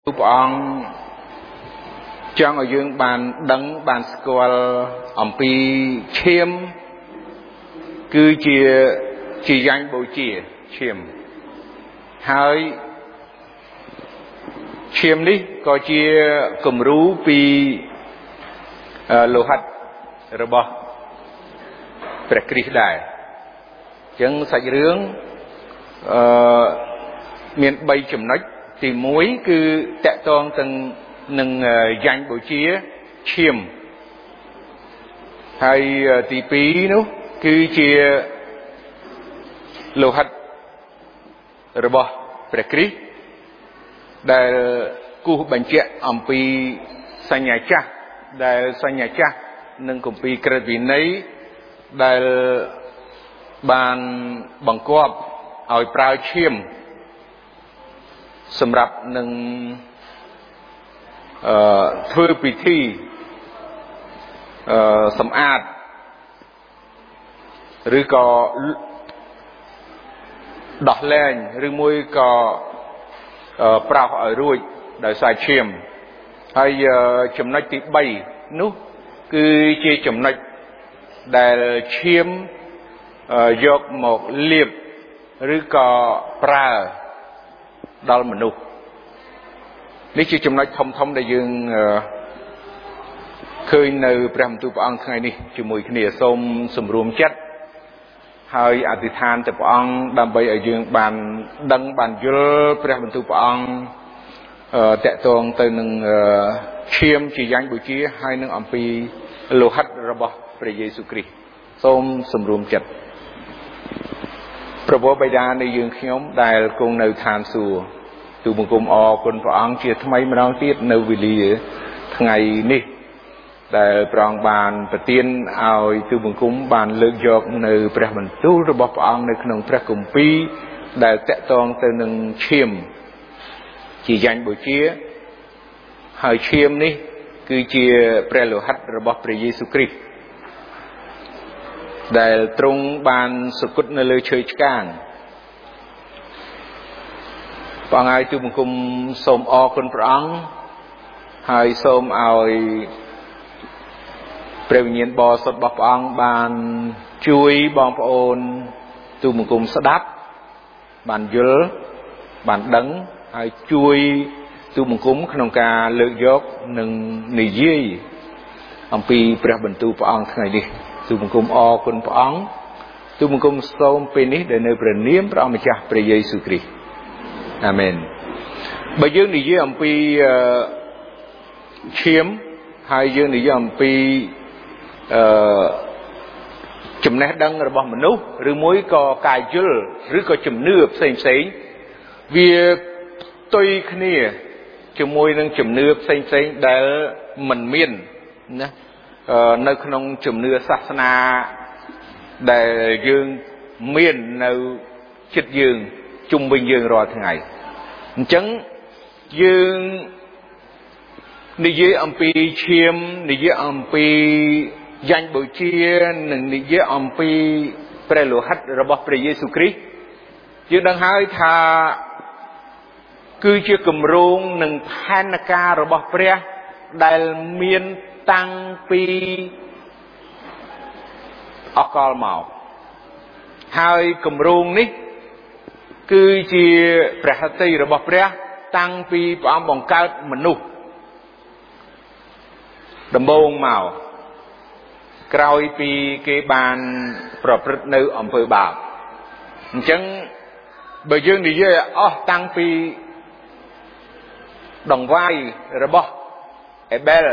ông trong ở dương bàn đấng bàn squal ông pi chiêm cứ chỉ danh bầu chia chiêm hai chiêm đi có chia cầm rú pi lô hạt rồi bỏ bẹt kỹ đại chẳng sạch rướng miền bay chấm nách thì muối cứ tẹt toang từng nâng danh bầu chia chiêm hay tí pí nữa cứ chia lô hạt rồi bỏ bẹt kỹ đại cu bánh chè ẩm pi xanh nhà cha đại xanh nhà cha nâng cùng pi kêu vì nấy đại bàn bằng cọp ở prao chiêm sầm rập nâng thưa pi thi sầm ạt rồi có đọt lên rồi môi có prao ở ruồi đại sai chiêm hay chấm nách tí bay nút cứ chia chấm nách đại chiêm dọc một liệp rồi có prao đó mà nút nếu chia chấm nách thông thông đại dương khơi nơi prem tu bang ngày này chỉ mùi kia xôm sum rùm chết hơi ở thị than từ bang đam bay ở dương bàn đăng bàn dưa prem tu bang tệ tuồng từ nâng chiêm chỉ danh buổi chia hai nâng âm pi lô hạt rabo pre Giêsu Christ xôm sum rùm chết Prabhu bây giờในdương khióm đại cùng nơi than sùa từ một cùng con bang chia thay mà đang tiết nơi vị lý ngày này đại prang bànประtiênเอาtừ một cùng bàn lực dọc nơiព្រះបន្ទូលរបស់ព្រះអង្គនៅក្នុងព្រះគម្ពីរដែលតេតងទៅនឹងឈាមជាយ៉ាញ់បូជាហើយឈាមនេះគឺជាព្រះលោហិតរបស់ព្រះយេស៊ូវគ្រីស្ទដែលទ្រង់បានសគត់នៅលើឈើឆ្កាងបងហើយទូបង្គំសូមអរគុណព្រះអង្គហើយសូមឲ្យព្រះវិញ្ញាណបរិសុទ្ធរបស់ព្រះអង្គបានជួយបងប្អូនទូបង្គំស្ដាប់បានយល់បានដឹងហើយជួយទូបង្គំក្នុងការលើកយកនិងនិយាយអំពីព្រះបន្ទូលព្រះអង្គថ្ងៃនេះទូបង្គំអរគុណព្រះអង្គទូបង្គំសូមពេលនេះដែលនៅព្រះនាមព្រះអង្គម្ចាស់ព្រះយេស៊ូវគ្រីស្ទអាមែនបើយើងនិយាយអំពីឈាមហើយយើងនិយាយអំពីចំណេះដឹងរបស់មនុស្សឬមួយក៏ការយល់ឬក៏ជំនឿផ្សេងផ្សេងវាផ្ទុយគ្នាជាមួយនឹងជំនឿផ្សេងផ្សេងដែលមិនមានណានៅក្នុងជំនឿសាសនាដែលយើងមាននៅចិត្តយើងជុំវិញយើងរាល់ថ្ងៃអញ្ចឹងយើងនិយាយអំពីឈាមនិយាយអំពីយ៉ាញ់បូជានិងនិយាយអំពីព្រះលោហិតរបស់ព្រះយេស៊ូវគ្រីស្ទយើងដឹងហើយថាគឺជាគម្រោងនិងផែនការរបស់ព្រះដែលមានតាំងពីអកលមកហើយគម្រោងនេះគឺជាព្រះហត្ថីរបស់ព្រះតាំងពីព្រះអង្គបង្កើតមនុស្សដំបូងមកក្រោយពីគេបានប្រព្រឹត្តនៅអំពើបាបអញ្ចឹងបើយើងនិយាយអស់តាំងពីដង្វាយរបស់អេបេល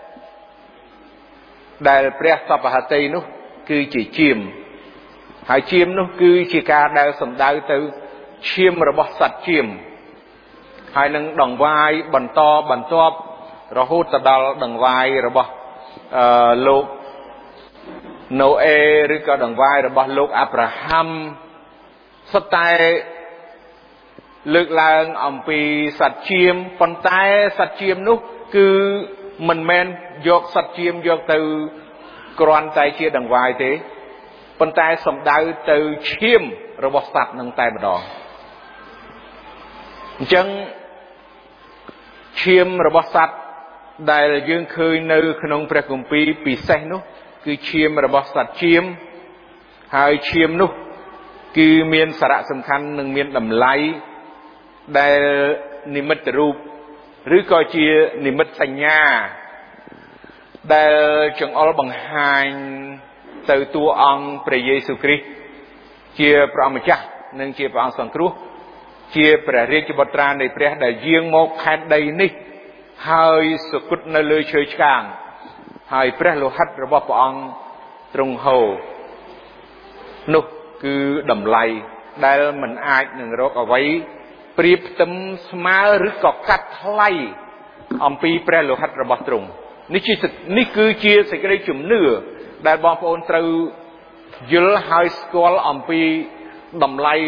ដែលព្រះសពហត្ថីនោះគឺជាឈាមហើយឈាមនោះគឺជាការដែលសំដៅទៅឈាមរបស់សត្វឈាមហើយនឹងដង្វាយបន្តបន្ទាប់រហូតទៅដល់ដង្វាយរបស់លោកណូអេឬក៏ដង្វាយរបស់លោកអាប់រ៉ាហាំសុទ្ធតែលើកឡើងអំពីសត្វឈាមប៉ុន្តែសត្វឈាមនោះគឺមិនមែនយកសត្វឈាមយកទៅគ្រាន់តែជាដង្វាយទេប៉ុន្តែសំដៅទៅឈាមរបស់សត្វនឹងតែម្ដងអញ្ចឹងឈាមរបស់សត្វដែលយើងឃើញនៅក្នុងព្រះគម្ពីរពិសេសនោះគឺឈាមរបស់សត្វឈាមហើយឈាមនោះគឺមានសារៈសំខាន់និងមានតម្លៃដែលនិមិត្តរូបឬក៏ជានិមិត្តសញ្ញាដែលចង្អុលបង្ហាញទៅតួអង្គព្រះយេស៊ូវគ្រីស្ទជាព្រះម្ចាស់និងជាព្រះអង្គសង្គ្រោះជាព្រះរាជបុត្រានៃព្រះដែលយាងមកខេត្តដីនេះហើយសុគតនៅលើឈើឆ្កាងហើយព្រះលោហិតរបស់ព្រះអង្គទ្រង់ហូរនោះគឺតម្លៃដែលមិនអាចនឹងរកអ្វីប្រៀបផ្ទឹមស្មើឬក៏កាត់ថ្លៃអំពីព្រះលោហិតរបស់ទ្រង់នេះគឺជាសេចក្តីជំនឿដែលបងប្អូនត្រូវយល់ហើយស្គាល់អំពីតម្លៃ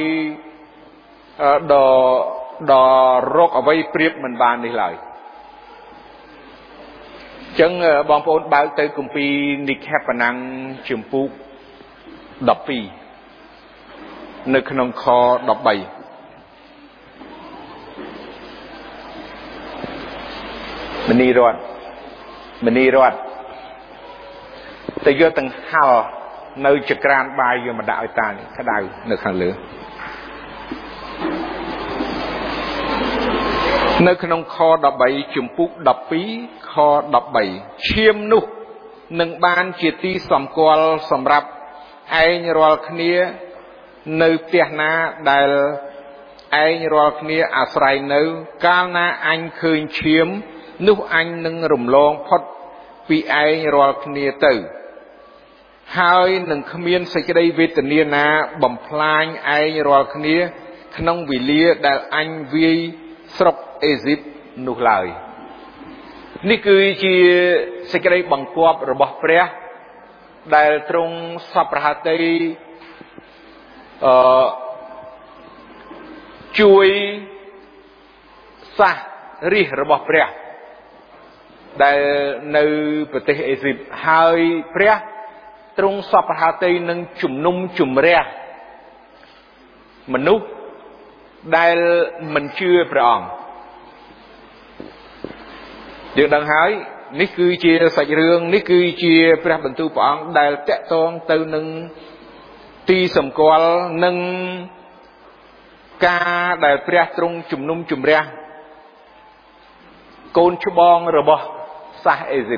ដ៏រកអ្វីប្រៀបមិនបាននេះឡើយអញ្ចឹងបងប្អូនបើកទៅគម្ពីរនិក្ខេបណាំងជំពូក12នៅក្នុងខ13មនីរតតែយកទាំងហល់នៅចក្រានបាយយកមកដាក់ឲ្យតានេះក្តៅនៅខាងលើនៅក្នុងខ13ជំពូក12ខ13ឈាមនោះនឹងបានជាទីសម្គាល់សម្រាប់ឯងរាល់គ្នានៅផ្ទះណាដែលឯងរាល់គ្នាអាស្រ័យនៅកាលណាអញឃើញឈាមនោះអញនឹងរំលងផុតពីឯងរាល់គ្នាទៅហើយនឹងគ្មានសេចក្តីវេទនាណាបំផ្លាញឯងរាល់គ្នាក្នុងវេលាដែលអញវាយស្រុកអេស៊ីបនោះឡើយនេះគឺជាសេចក្តីបង្គាប់របស់ព្រះដែលទ្រង់សពប្រហតីជួយសាសរាជរបស់ព្រះដែលនៅប្រទេសអេស៊ីបហើយព្រះទ្រង់សពប្រហតីនឹងជំនុំជម្រះមនុស្សដែលមិនជឿព្រះអង្គយើងដឹងហើយនេះគឺជាសាច់រឿងនេះគឺជាព្រះបន្ទូលព្រះអង្គដែលតាក់ទងទៅនឹងទីសម្គាល់និងការដែលព្រះទ្រង់ជំនុំជម្រះកូនច្បងរបស់សាសអេស៊ីប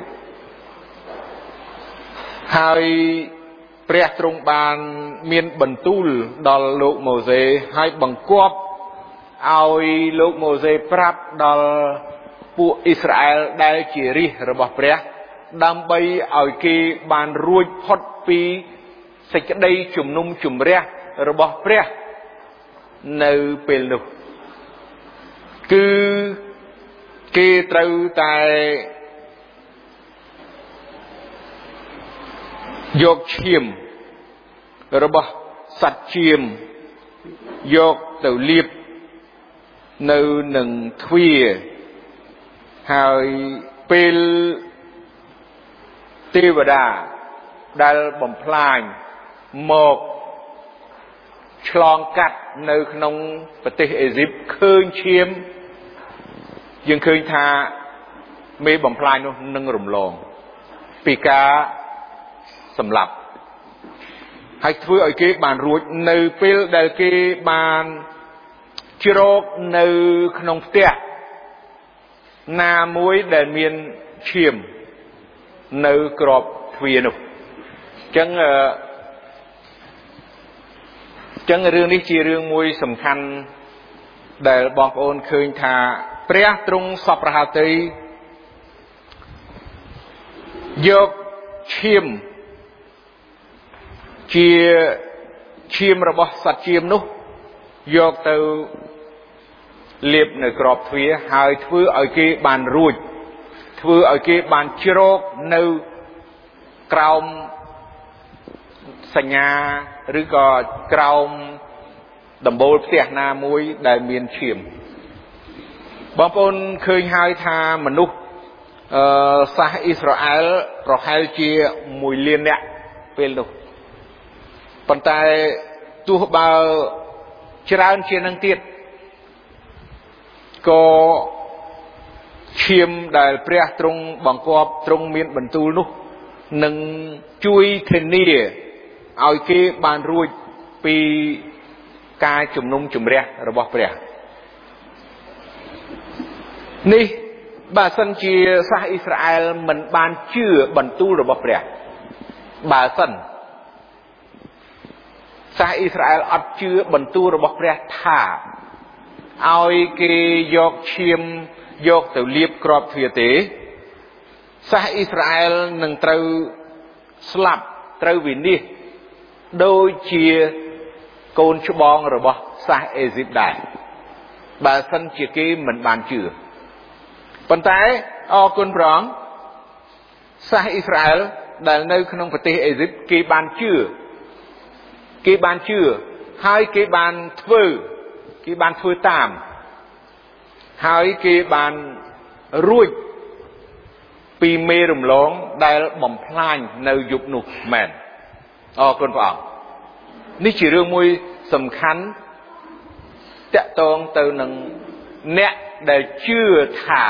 ហើយព្រះទ្រង់បានមានបន្ទូលដល់លោកម៉ូសេហើយបង្គាប់ឲ្យលោកម៉ូសេប្រាប់ដល់ពួកអ៊ីស្រាអែលដែលជារាជរបស់ព្រះដើម្បីឲ្យគេបានរួចផុតពីសេចក្តីជំនុំជម្រះរបស់ព្រះនៅពេលនោះគឺគេត្រូវតែយកឈាមរបស់សត្វឈាមយកទៅលាបនៅនឹងទ្វារហើយពេលទេវតាដែលបំផ្លាញមកឆ្លងកាត់នៅក្នុងប្រទេសអេស៊ីបឃើញឈាមយើងឃើញថាមេបំផ្លាញនោះនឹងរំលងពីការសម្លាប់ហើយធ្វើឲ្យគេបានរួចនៅពេលដែលគេបានជ្រកនៅក្នុងផ្ទះណាមួយដែលមានឈាមនៅក្របទ្វារនោះអញ្ចឹងរឿងនេះជារឿងមួយសំខាន់ដែលបងប្អូនឃើញថាព្រះទ្រង់សពប្រហតីយកឈាមជាឈាមរបស់សត្វឈាមនោះយកទៅលាបនៅក្របទ្វារហើយធ្វើឲ្យគេបានរួចធ្វើឲ្យគេបានជ្រកនៅក្រោមសញ្ញាឬក៏ក្រោមដំបូលផ្ទះណាមួយដែលមានឈាមបងប្អូនឃើញហើយថាមនុស្សសាសអ៊ីស្រាអែលប្រហែលជា1លាននាក់ពេលនោះប៉ុន្តែទោះបើច្រើនជាងនឹងទៀតក៏ឈាមដែលព្រះទ្រង់បង្គាប់ទ្រង់មានបន្ទូលនោះនឹងជួយធានាឲ្យគេបានរួចពីការជំនុំជម្រះរបស់ព្រះនេះបើសិនជាសាសអ៊ីស្រាអែលមិនបានជឿបន្ទូលរបស់ព្រះបើសិនសាសអ៊ីស្រាអែលអត់ជឿបន្ទូលរបស់ព្រះថាឲ្យគេយកឈាមយកទៅលាបគ្រាប់ទ្វារទេសាសអ៊ីស្រាអែលនឹងត្រូវស្លាប់ត្រូវវិនាសដូចជាកូនច្បងរបស់សាសអេស៊ីបដែរបើសិនជាគេមិនបានជឿប៉ុន្តែអរគុណព្រះអង្គសាសអ៊ីស្រាអែលដែលនៅក្នុងប្រទេសអេស៊ីបគេបានជឿហើយគេបានធ្វើតាមហើយគេបានរួចពីមេរំលងដែលបំផ្លាញនៅយុគនោះមែនអរគុណព្រះអង្គនេះជារឿងមួយសំខាន់តាក់ទងទៅនឹងអ្នកដែលជឿថា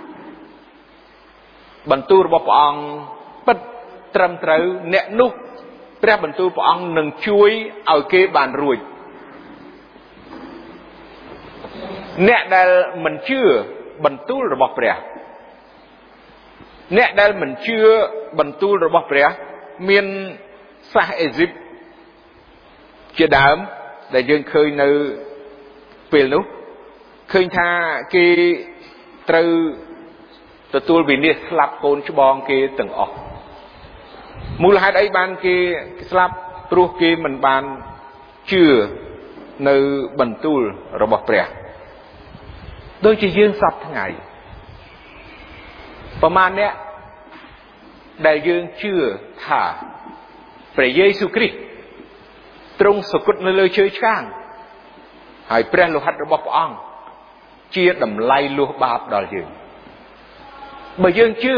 បន្ទូលរបស់ព្រះអង្គពិតត្រឹមត្រូវអ្នកនោះព្រះបន្ទូលព្រះអង្គនឹងជួយឲ្យគេបានរួចអ្នកដែលមិនជឿបន្ទូលរបស់ព្រះអ្នកដែលមិនជឿបន្ទូលរបស់ព្រះមានសាសអេស៊ីបជាដើមដែលយើងឃើញនៅពេលនោះឃើញថាគេត្រូវទទួលវិនាសស្លាប់កូនច្បងគេទាំងអស់មូលហេតុអីបានគេស្លាប់ព្រោះគេមិនបានជឿនៅបន្ទូលរបស់ព្រះដូចជាយើងសពថ្ងៃប្រមាណអ្នកដែលយើងជឿថាព្រះយេស៊ូវគ្រីស្ទទ្រង់សគត់នៅលើឈើឆ្កាងហើយព្រះលោហិតរបស់ព្រះអង្គជាតម្លៃលួសបាបដល់យើងបើយើងជឿ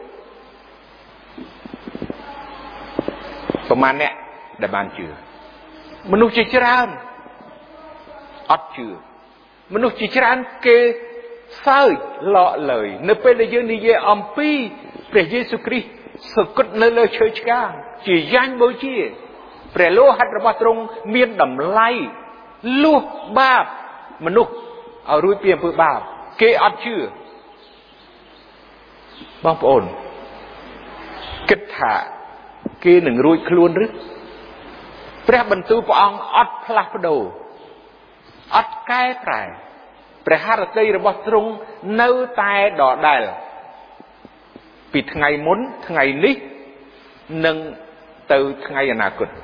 ប្រមាណអ្នកដែលបានជឿមនុស្សជាច្រើនអត់ជឿមនុស្សជាច្រើនគេសើចឡកឡើយនៅពេលដែលយើងនិយាយអំពីព្រះយេស៊ូវគ្រីស្ទសគត់នៅលើឈើឆ្កាងជាយ៉ាញ់បូជាព្រះលោហិតរបស់ទ្រង់មានតម្លៃលួសបាបមនុស្សឲ្យរួចពីអំពើបាបគេអត់ជឿបងប្អូនគិតថាគេនឹងរួចខ្លួនឬព្រះបន្ទូលព្រះអង្គអត់ផ្លាស់ប្ដូរអត់កែប្រែព្រះハរតីរបស់ទ្រង់នៅតែដដែលពីថ្ងៃមុនថ្ងៃនេះនិងទៅថ្ងៃអនាគត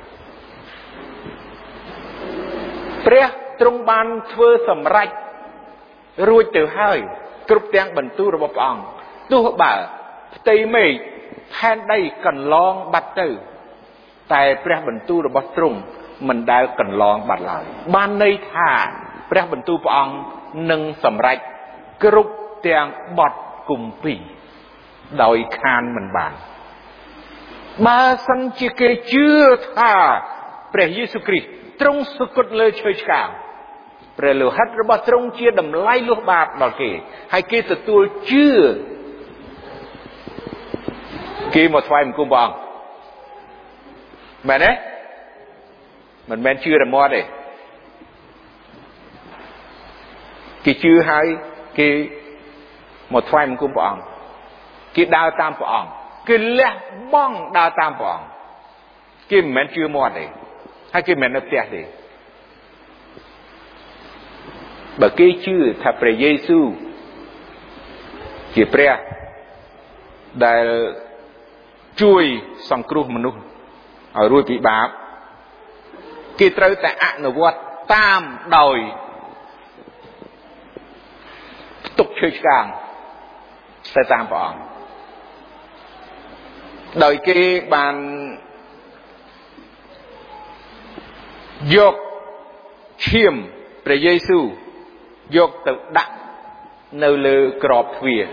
ព្រះទ្រង់បានធ្វើសម្រេចរួចទៅហើយគ្រប់ទាំងបន្ទូលរបស់ព្រះអង្គទោះបើផ្ទៃមេឃផែនដីកន្លងបាត់ទៅតែព្រះបន្ទូលរបស់ទ្រង់មិនដែលកន្លងបាត់ឡើយបានន័យថាព្រះបន្ទូលព្រះអង្គនឹងសម្រេចគ្រប់ទាំងបទគម្ពីរដោយខានមិនបានបើសិនជាគេជឿថាព្រះយេស៊ូវគ្រីស្ទទ្រង់សគត់លើឈើឆ្កាងព្រះលោហិតរបស់ទ្រង់ជាតម្លៃលួសបាបដល់គេហើយគេទទួលជឿគេមកថ្វាយបង្គំព្រះអង្គមែនទេមិនមែនជឿតែមាត់ទេគេជឿហើយគេមកថ្វាយបង្គំព្រះអង្គគេដើរតាមព្រះអង្គគេលះបង់ដើរតាមព្រះអង្គគេមិនមែនជឿមាត់ទេហើយគេមិនមែននៅផ្ទះទេបើគេជឿថាព្រះយេស៊ូវជាព្រះដែលជួយសង្គ្រោះមនុស្សឲ្យរួចពីបាបគេត្រូវតែអនុវត្តតាមដោយផ្ទុកឈើឆ្កាងទៅតាមព្រះអង្គដោយគេបានយកឈាមព្រះយេស៊ូវយកទៅដាក់នៅលើក្របទ្វារ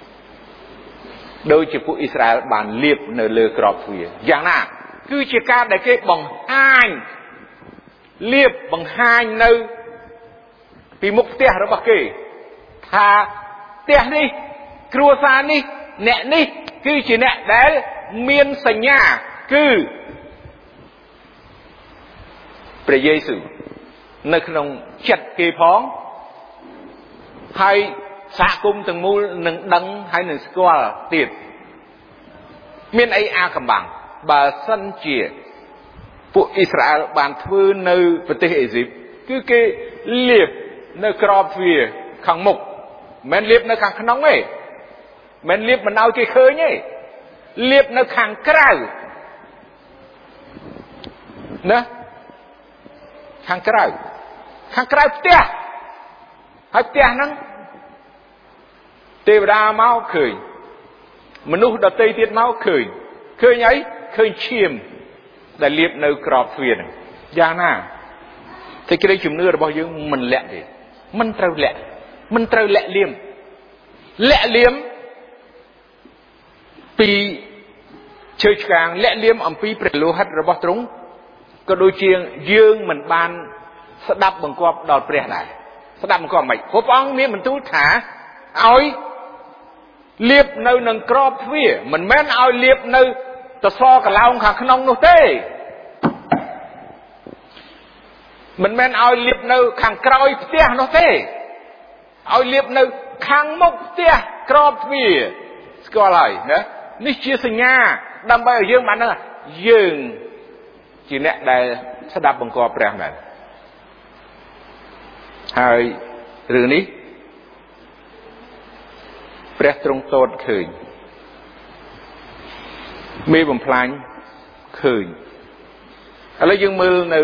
ដោយជាពួកអ៊ីស្រាអែលបានលាបនៅលើក្របទ្វារយ៉ាងណាគឺជាការដែលគេបង្ហាញលាបបង្ហាញនៅពីមុខផ្ទះរបស់គេថាផ្ទះនេះគ្រួសារនេះអ្នកនេះគឺជាអ្នកដែលមានសញ្ញាគឺព្រះយេស៊ូវនៅក្នុងចិត្តគេផងហើយសហគមន៍ទាំងមូលនឹងដឹងហើយនឹងស្គាល់ទៀតមានអីអាកំបាំងបើសិនជាពួកអ៊ីស្រាអែលបានធ្វើនៅប្រទេសអេស៊ីបគឺគេលាបនៅក្របទ្វារខាងមុខមិនលាបនៅខាងក្នុងទេមិនលាបមិនឲ្យគេឃើញទេលាបនៅខាងក្រៅណាខាងក្រៅផ្ទះហើយផ្ទះហ្នឹងទេវតាមកឃើញមនុស្សដទៃទៀតមកឃើញអីឃើញឈាមដែលលាបនៅក្របទ្វារហ្នឹងយ៉ាងណាតែក្តីជំនឿរបស់យើងមិនលាក់ទេមិនត្រូវលាក់លៀមពីជើឆ្កាងលាក់លៀមអំពីព្រះលោហិតរបស់ទ្រង់ក៏ដូចជាយើងមិនបានស្ដាប់បង្គាប់ដល់ព្រះដែរស្ដាប់បង្គាប់មិនព្រោះព្រះអង្គមានបន្ទូលថាឲ្យលាបនៅនឹងក្របទ្វារមិនមែនឲ្យលាបនៅតសកឡោងខាងក្នុងនោះទេមិនមែនឲ្យលាបនៅខាងក្រោយផ្ទះនោះទេឲ្យលាបនៅខាងមុខផ្ទះក្របទ្វារស្គាល់ហើយណានេះជាសញ្ញាដើម្បីឲ្យយើងបានដឹងយើងជាអ្នកដែលស្ដាប់បង្គាប់ព្រះមែនហើយរឿងនេះព្រះទ្រង់ទតឃើញមេបំផ្លាញឃើញឥឡូវយើងមើលនៅ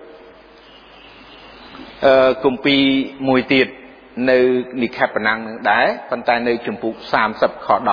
គម្ពីរមួយទៀតនៅនិខេបណាំងនឹងដែរប៉ុន្តែនៅជំពូក30ខ10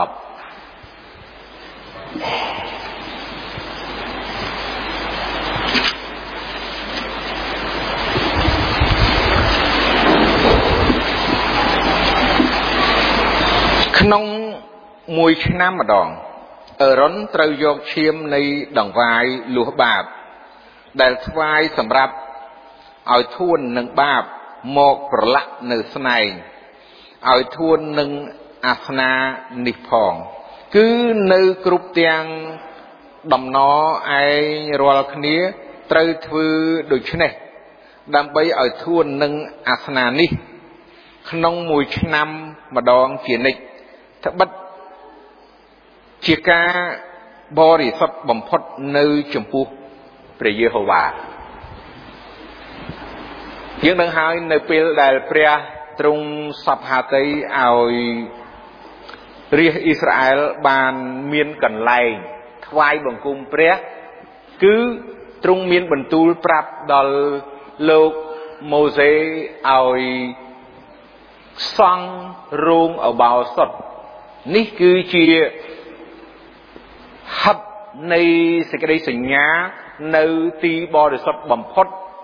ក្នុងមួយឆ្នាំម្ដងអឺរ៉ុនត្រូវយកឈាមនៃដង្វាយលួសបាបដែលថ្វាយសម្រាប់ឲ្យធួននឹងបាបមកប្រឡាក់នៅស្នែងឲ្យធួននឹងអាសនានេះផងគឺនៅគ្រប់ទាំងដំណឯងរាល់គ្នាត្រូវធ្វើដូច្នេះដើម្បីឲ្យធួននឹងអាសនានេះក្នុងមួយឆ្នាំម្ដងជានិច្ចត្បិតជាការបរិសុទ្ធបំផុតនៅចំពោះព្រះយេហូវ៉ាយើងនឹងហើយនៅពេលដែលព្រះទ្រង់សព្វហាតីឲ្យរាជអ៊ីស្រាអែលបានមានកន្លែងថ្វាយបង្គំព្រះគឺទ្រង់មានបន្ទូលប្រាប់ដល់លោកម៉ូសេឲ្យសង់រោងឧបោសថនេះគឺជាហឹបនៃសេចក្តីសញ្ញានៅទីបរិសុទ្ធបំផុត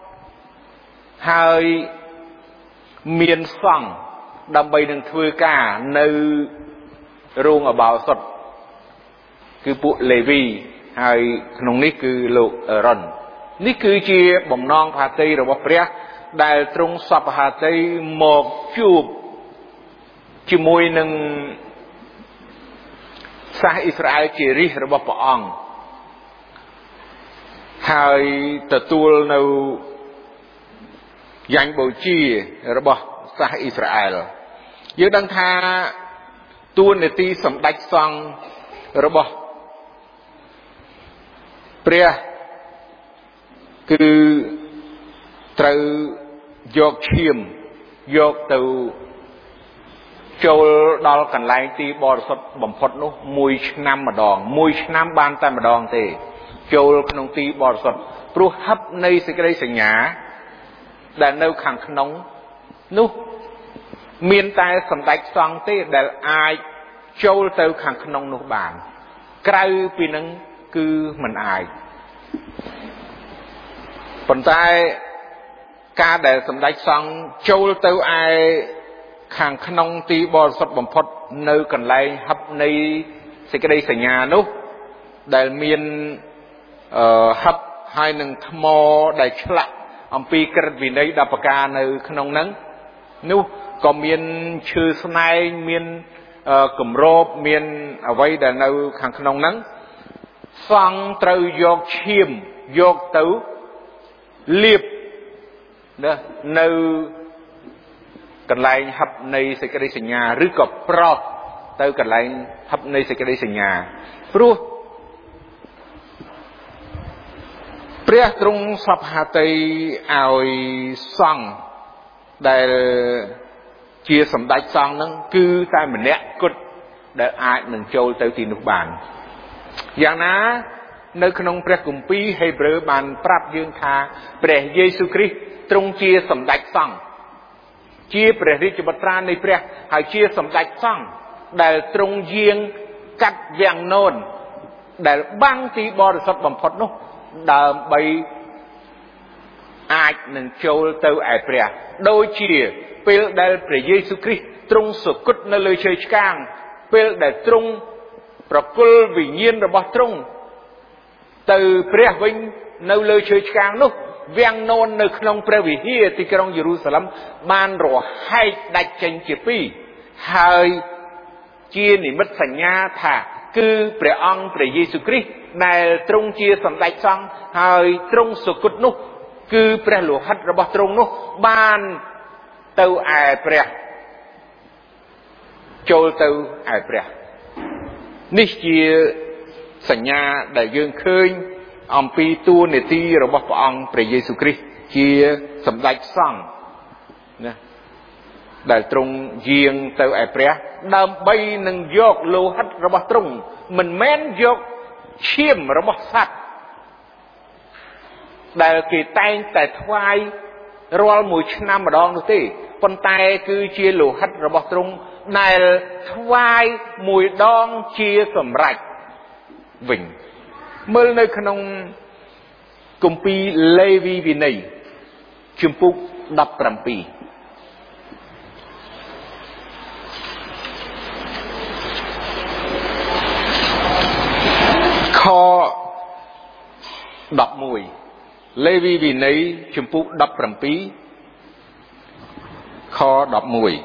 ហើយមានសង្ឃដើម្បីនឹងធ្វើការនៅរោងឧបោសថគឺពួកលេវីហើយក្នុងនេះគឺលោកអេរ៉ុននេះគឺជាបំណងផាតីរបស់ព្រះដែលទ្រង់សព្វហាតីមកជួបជាមួយនឹងសាសអ៊ីស្រាអែលជារាជរបស់ព្រះអង្គហើយទទួលនៅយ៉ាញ់បូជារបស់សាសអ៊ីស្រាអែលយើងដឹងថាតួនាទីសម្ដេចសង្ឃរបស់ព្រះគឺត្រូវយកឈាមយកទៅចូលដល់កន្លែងទីបរិសុទ្ធបំផុតនោះមួយឆ្នាំម្ដងមួយឆ្នាំបានតែម្ដងទេចូលក្នុងទីបរិសុទ្ធព្រោះហឹបនៃសេចក្តីសញ្ញាដែលនៅខាងក្នុងនោះមានតែសម្ដេចសង្ឃទេដែលអាចចូលទៅខាងក្នុងនោះបានក្រៅពីនឹងគឺមិនអាចប៉ុន្តែការដែលសម្ដេចសង្ឃចូលទៅឯខាងក្នុងទីបរិសុទ្ធបំផុតនៅកន្លែងហឹបនៃសេចក្តីសញ្ញានោះដែលមានហឹបហើយនឹងថ្មដែលឆ្លាក់អំពីក្រឹតវិន័យ10ប្រការនៅក្នុងហ្នឹងនោះក៏មានឈើស្នែងមានគម្របមានអ្វីដែលនៅខាងក្នុងហ្នឹងសង្ឃត្រូវយកឈាមយកទៅលាបនៅកន្លែងហឹបនៃសេចក្តីសញ្ញាឬក៏ប្រោសទៅកន្លែងហឹបនៃសេចក្តីសញ្ញាព្រោះព្រះទ្រង់សពហត្ថីឲ្យសង្ឃដែលជាសម្ដេចសង្ឃហ្នឹងគឺតែម្នាក់គត់ដែលអាចនឹងចូលទៅទីនោះបានយ៉ាងណានៅក្នុងព្រះគម្ពីរហេព្រើរបានប្រាប់យើងថាព្រះយេស៊ូវគ្រីស្ទទ្រង់ជាសម្ដេចសង្ឃជាព្រះរាជបុត្រានៃព្រះហើយជាសម្ដេចសង្ឃដែលទ្រង់យាងកាត់វាំងននដែលបាំងទីបរិសុទ្ធបំផុតនោះដើម្បីអាចនឹងចូលទៅឯព្រះដូចជាពេលដែលព្រះយេស៊ូវគ្រីស្ទទ្រង់សុគតនៅលើឈើឆ្កាងពេលដែលទ្រង់ប្រគល់វិញ្ញាណរបស់ទ្រង់ទៅព្រះវិញនៅលើឈើឆ្កាងនោះវាំងនននៅក្នុងព្រះវិហារទីក្រុងយេរូសាឡិមបានរហែកដាច់ចេញជាពីរហើយជានិមិត្តសញ្ញាថាគឺព្រះអង្គព្រះយេស៊ូវគ្រីស្ទដែលទ្រង់ជាសម្ដេចសង្ឃហើយទ្រង់សុគតនោះគឺព្រះលោហិតរបស់ទ្រង់នោះបានទៅឯព្រះចូលទៅឯព្រះនេះជាសញ្ញាដែលយើងឃើញអំពីតួនាទីរបស់ព្រះអង្គព្រះយេស៊ូវគ្រីស្ទជាសម្ដេចសង្ឃណាដែលទ្រង់យាងទៅឯព្រះដើម្បីនឹងយកលោហិតរបស់ទ្រង់មិនមែនយកឈាមរបស់សត្វដែលគេតែងតែថ្វាយរាល់មួយឆ្នាំម្ដងនោះទេប៉ុន្តែគឺជាលោហិតរបស់ទ្រង់ដែលថ្វាយមួយដងជាសម្រេចវិញមើលនៅក្នុងគម្ពីរលេវីវិន័យជំពូក17ខ11លេវីវិន័យជំពូក17ខ11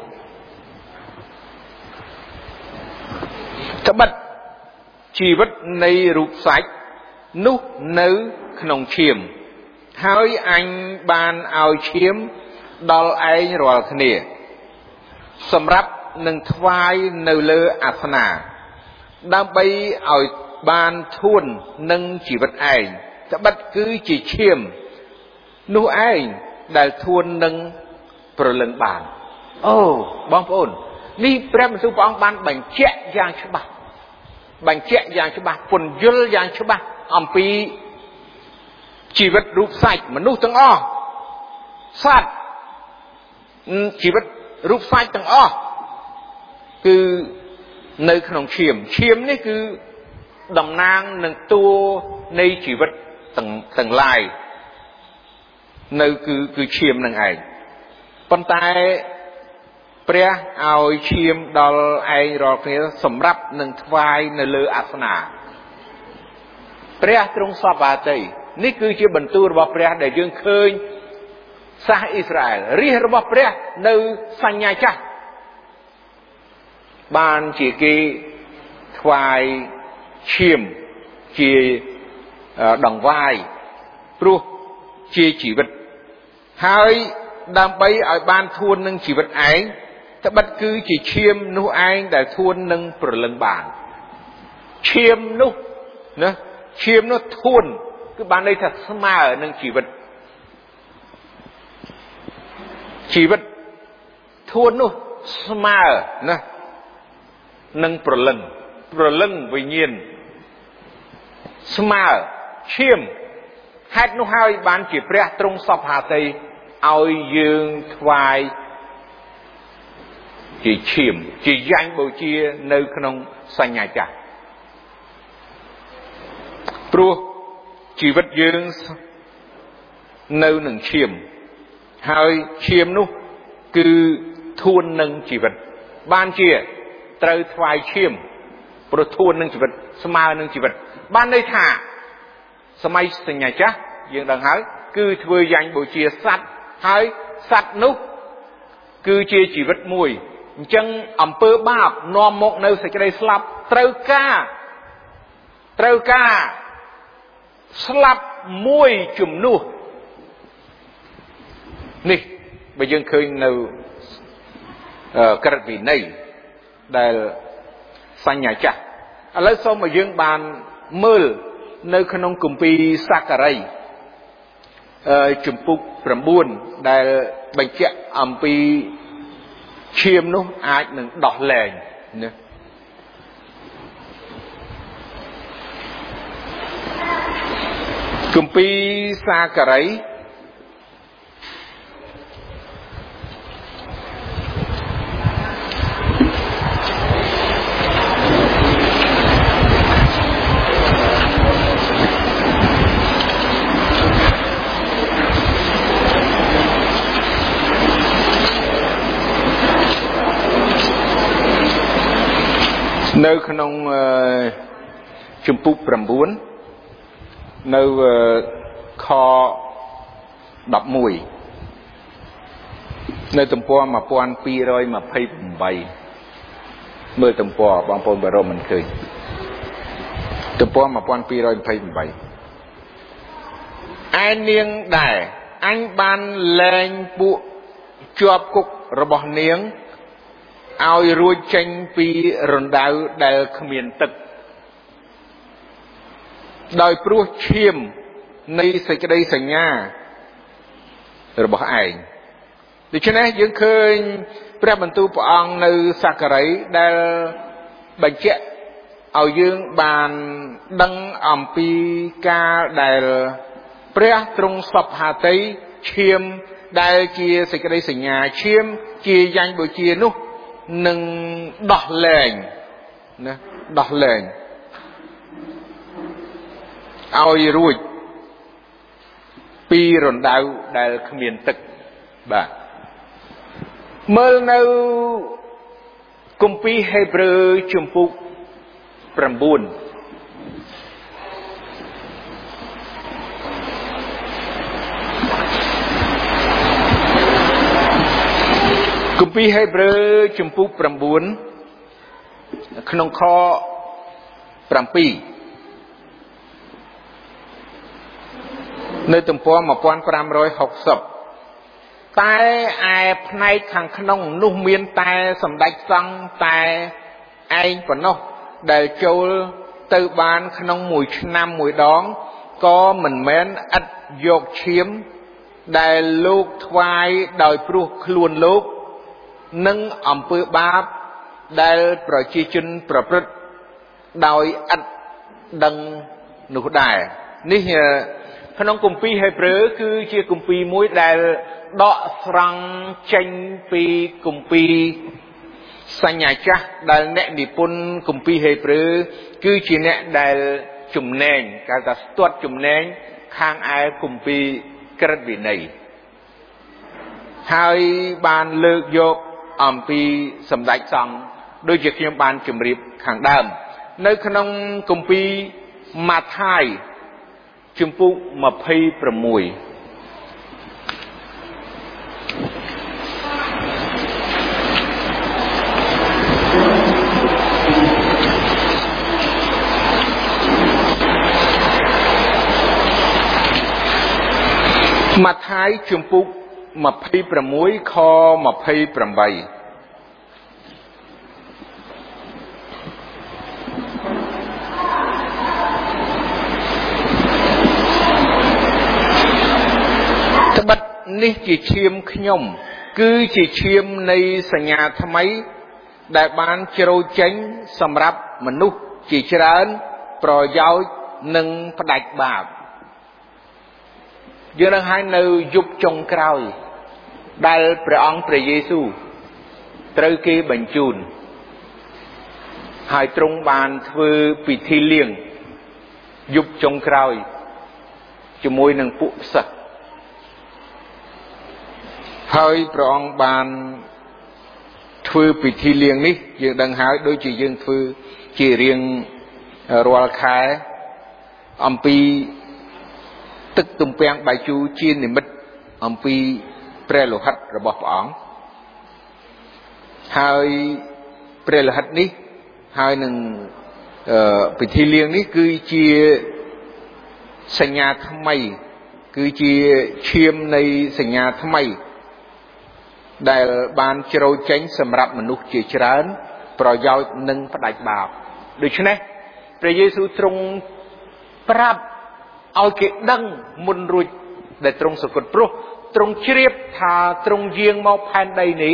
ត្បិតជីវិតនៃរូបសាច់នោះនៅក្នុងឈាមហើយអញបានឲ្យឈាមដល់ឯងរាល់គ្នាសម្រាប់នឹងថ្វាយនៅលើអាសនាដើម្បីឲ្យបានធួននឹងជីវិតឯងត្បិតគឺជាឈាមនោះឯងដែលធួននឹងប្រលឹងបានអូបងប្អូននេះព្រះបន្ទូលព្រះអង្គបានបញ្ជាក់យ៉ាងច្បាស់ពន្យល់យ៉ាងច្បាស់អំពីជីវិតរូបសាច់មនុស្សទាំងអស់សត្វជីវិតរូបសាច់ទាំងអស់គឺនៅក្នុងឈាមនេះគឺតំណាងនឹងតួនៃជីវិតទាំងឡាយនៅគឺឈាមនឹងឯងប៉ុន្តែព្រះឲ្យឈាមដល់ឯងរាល់គ្នាសម្រាប់នឹងថ្វាយនៅលើអាសនាព្រះទ្រង់សពហត្ថីនេះគឺជាបន្ទូលរបស់ព្រះដែលយើងឃើញសាសអ៊ីស្រាអែលរាជរបស់ព្រះនៅសញ្ញាចាស់បានជាគេថ្វាយឈាមជាដង្វាយព្រោះជាជីវិតហើយដើម្បីឲ្យបានធួននឹងជីវិតឯងត្បិតគឺជាឈាមនោះឯងដែលធួននឹងប្រលឹងបានឈាមនោះណាឈាមនោះធួនគឺបានន័យថាស្មើនឹងជីវិតធួននោះស្មើណានឹងប្រលឹងវិញ្ញាណស្មើឈាមហេតុនោះហើយបានជាព្រះទ្រង់សពហត្ថីឲ្យយើងថ្វាយជាឈាមជាយ៉ាញ់បូជានៅក្នុងសញ្ញាចាស់ព្រោះជីវិតយើងនៅនឹងឈាមហើយឈាមនោះគឺធួននឹងជីវិតបានជាត្រូវថ្វាយឈាមព្រោះធួននឹងជីវិតស្មើនឹងជីវិតបានន័យថាសម័យសញ្ញាចាស់យើងដឹងហើយគឺធ្វើយ៉ាញ់បូជាសត្វហើយសត្វនោះគឺជាជីវិតមួយចឹងអំពើបាបនាំមកនៅសេចក្តីស្លាប់ត្រូវការស្លាប់មួយជំនួសនេះបើយើងឃើញនៅក្រឹតវិន័យដែលសញ្ញាចាស់ឥឡូវសូមឲ្យយើងបានមើលនៅក្នុងគម្ពីរសាការីជំពូក9ដែលបញ្ជាក់អំពីឈាមនោះអាចនឹងដោះលែងណាគម្ពីរសាការីនៅក្នុងជំពូក9នៅខ11នៅទំព័រ1228មើលទំព័របងប្អូនបារម្ភមិនឃើញទំព័រ1228ឯនាងដែរអញបានលែងពួកជាប់គុករបស់នាងឲ្យរួចចេញពីរណ្ដៅដែលគ្មានទឹកដោយព្រោះឈាមនៃសេចក្តីសញ្ញារបស់ឯងដូច្នេះយើងឃើញព្រះបន្ទូលព្រះអង្គនៅសាការីដែលបញ្ជាក់ឲ្យយើងបានដឹងអំពីការដែលព្រះទ្រង់សពហាតីឈាមដែលជាសេចក្តីសញ្ញាឈាមជាយ៉ាញ់បូជានោះនឹងដោះលែងណាដោះលែងឲ្យរួចពីរណ្ដៅដែលគ្មានទឹកបាទមើលនៅគម្ពីរហេព្រើរជំពូក9គម្ពីរហេព្រើរជំពូក9ក្នុងខ7នៅទំព័រ1560តែឯផ្នែកខាងក្នុងនោះមានតែសម្ដេចសង្ឃតែឯងប៉ុណ្ណោះដែលចូលទៅបានក្នុងមួយឆ្នាំមួយដងក៏មិនមែនឥតយកឈាមដែលលោកថ្វាយដោយព្រោះខ្លួនលោកនិងអំពើបាបដែលប្រជាជនប្រព្រឹត្តដោយឥតដឹងនោះដែរនេះក្នុងគម្ពីរហេព្រើរគឺជាគម្ពីរមួយដែលដកស្រង់ចេញពីគម្ពីរសញ្ញាចាស់ដែលអ្នកនិពន្ធគម្ពីរហេព្រើរគឺជាអ្នកដែលចំណែងគេថាស្ទាត់ចំណែងខាងឯគម្ពីរក្រឹតវិន័យហើយបានលើកយកអំពីសម្ដេចសង្ឃដូចជាខ្ញុំបានជម្រាបខាងដើមនៅក្នុងគម្ពីរម៉ាថាយជំពូក26ម៉ាថាយជំពូក26ខ28ត្បិតនេះជាឈាមខ្ញុំគឺជាឈាមនៃសញ្ញាថ្មីដែលបានជ្រោយចេញសម្រាប់មនុស្សជាច្រើនប្រយោជន៍និងផ្ដាច់បាបយើងនឹងឲ្យនៅយុគចុងក្រោយដែលព្រះអង្គព្រះយេស៊ូវត្រូវគេបញ្ជូនហើយទ្រង់បានធ្វើពិធីលៀងយុគចុងក្រោយជាមួយនឹងពួកសិស្សហើយព្រះអង្គបានធ្វើពិធីលៀងនេះយើងដឹងហើយដូចជាយើងធ្វើជារៀងរាល់ខែអំពីទឹកទំពាំងបាយជូរជានិមិត្តអំពីព្រះលោហិតរបស់ព្រះអង្គហើយព្រះលិហិតនេះហើយនឹងពិធីលៀងនេះគឺជាសញ្ញាថ្មីគឺជាឈាមនៃសញ្ញាថ្មីដែលបានជ្រោយចេញសម្រាប់មនុស្សជាច្រើនប្រយោជន៍និងផ្ដាច់បាបដូច្នេះព្រះយេស៊ូវទ្រង់ប្រាប់ឲ្យគេដឹងមុនរួចដែលទ្រង់សគត់ព្រោះទ្រង់ជ្រាបថាទ្រង់យាងមកផែនដីនេះ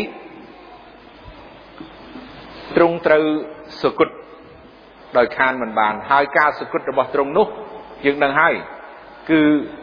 ទ្រង់ត្រូវសគត់ដោយខានមិនបានហើយការសគត់របស់ទ្រង់នោះយើងដឹងហើយគឺ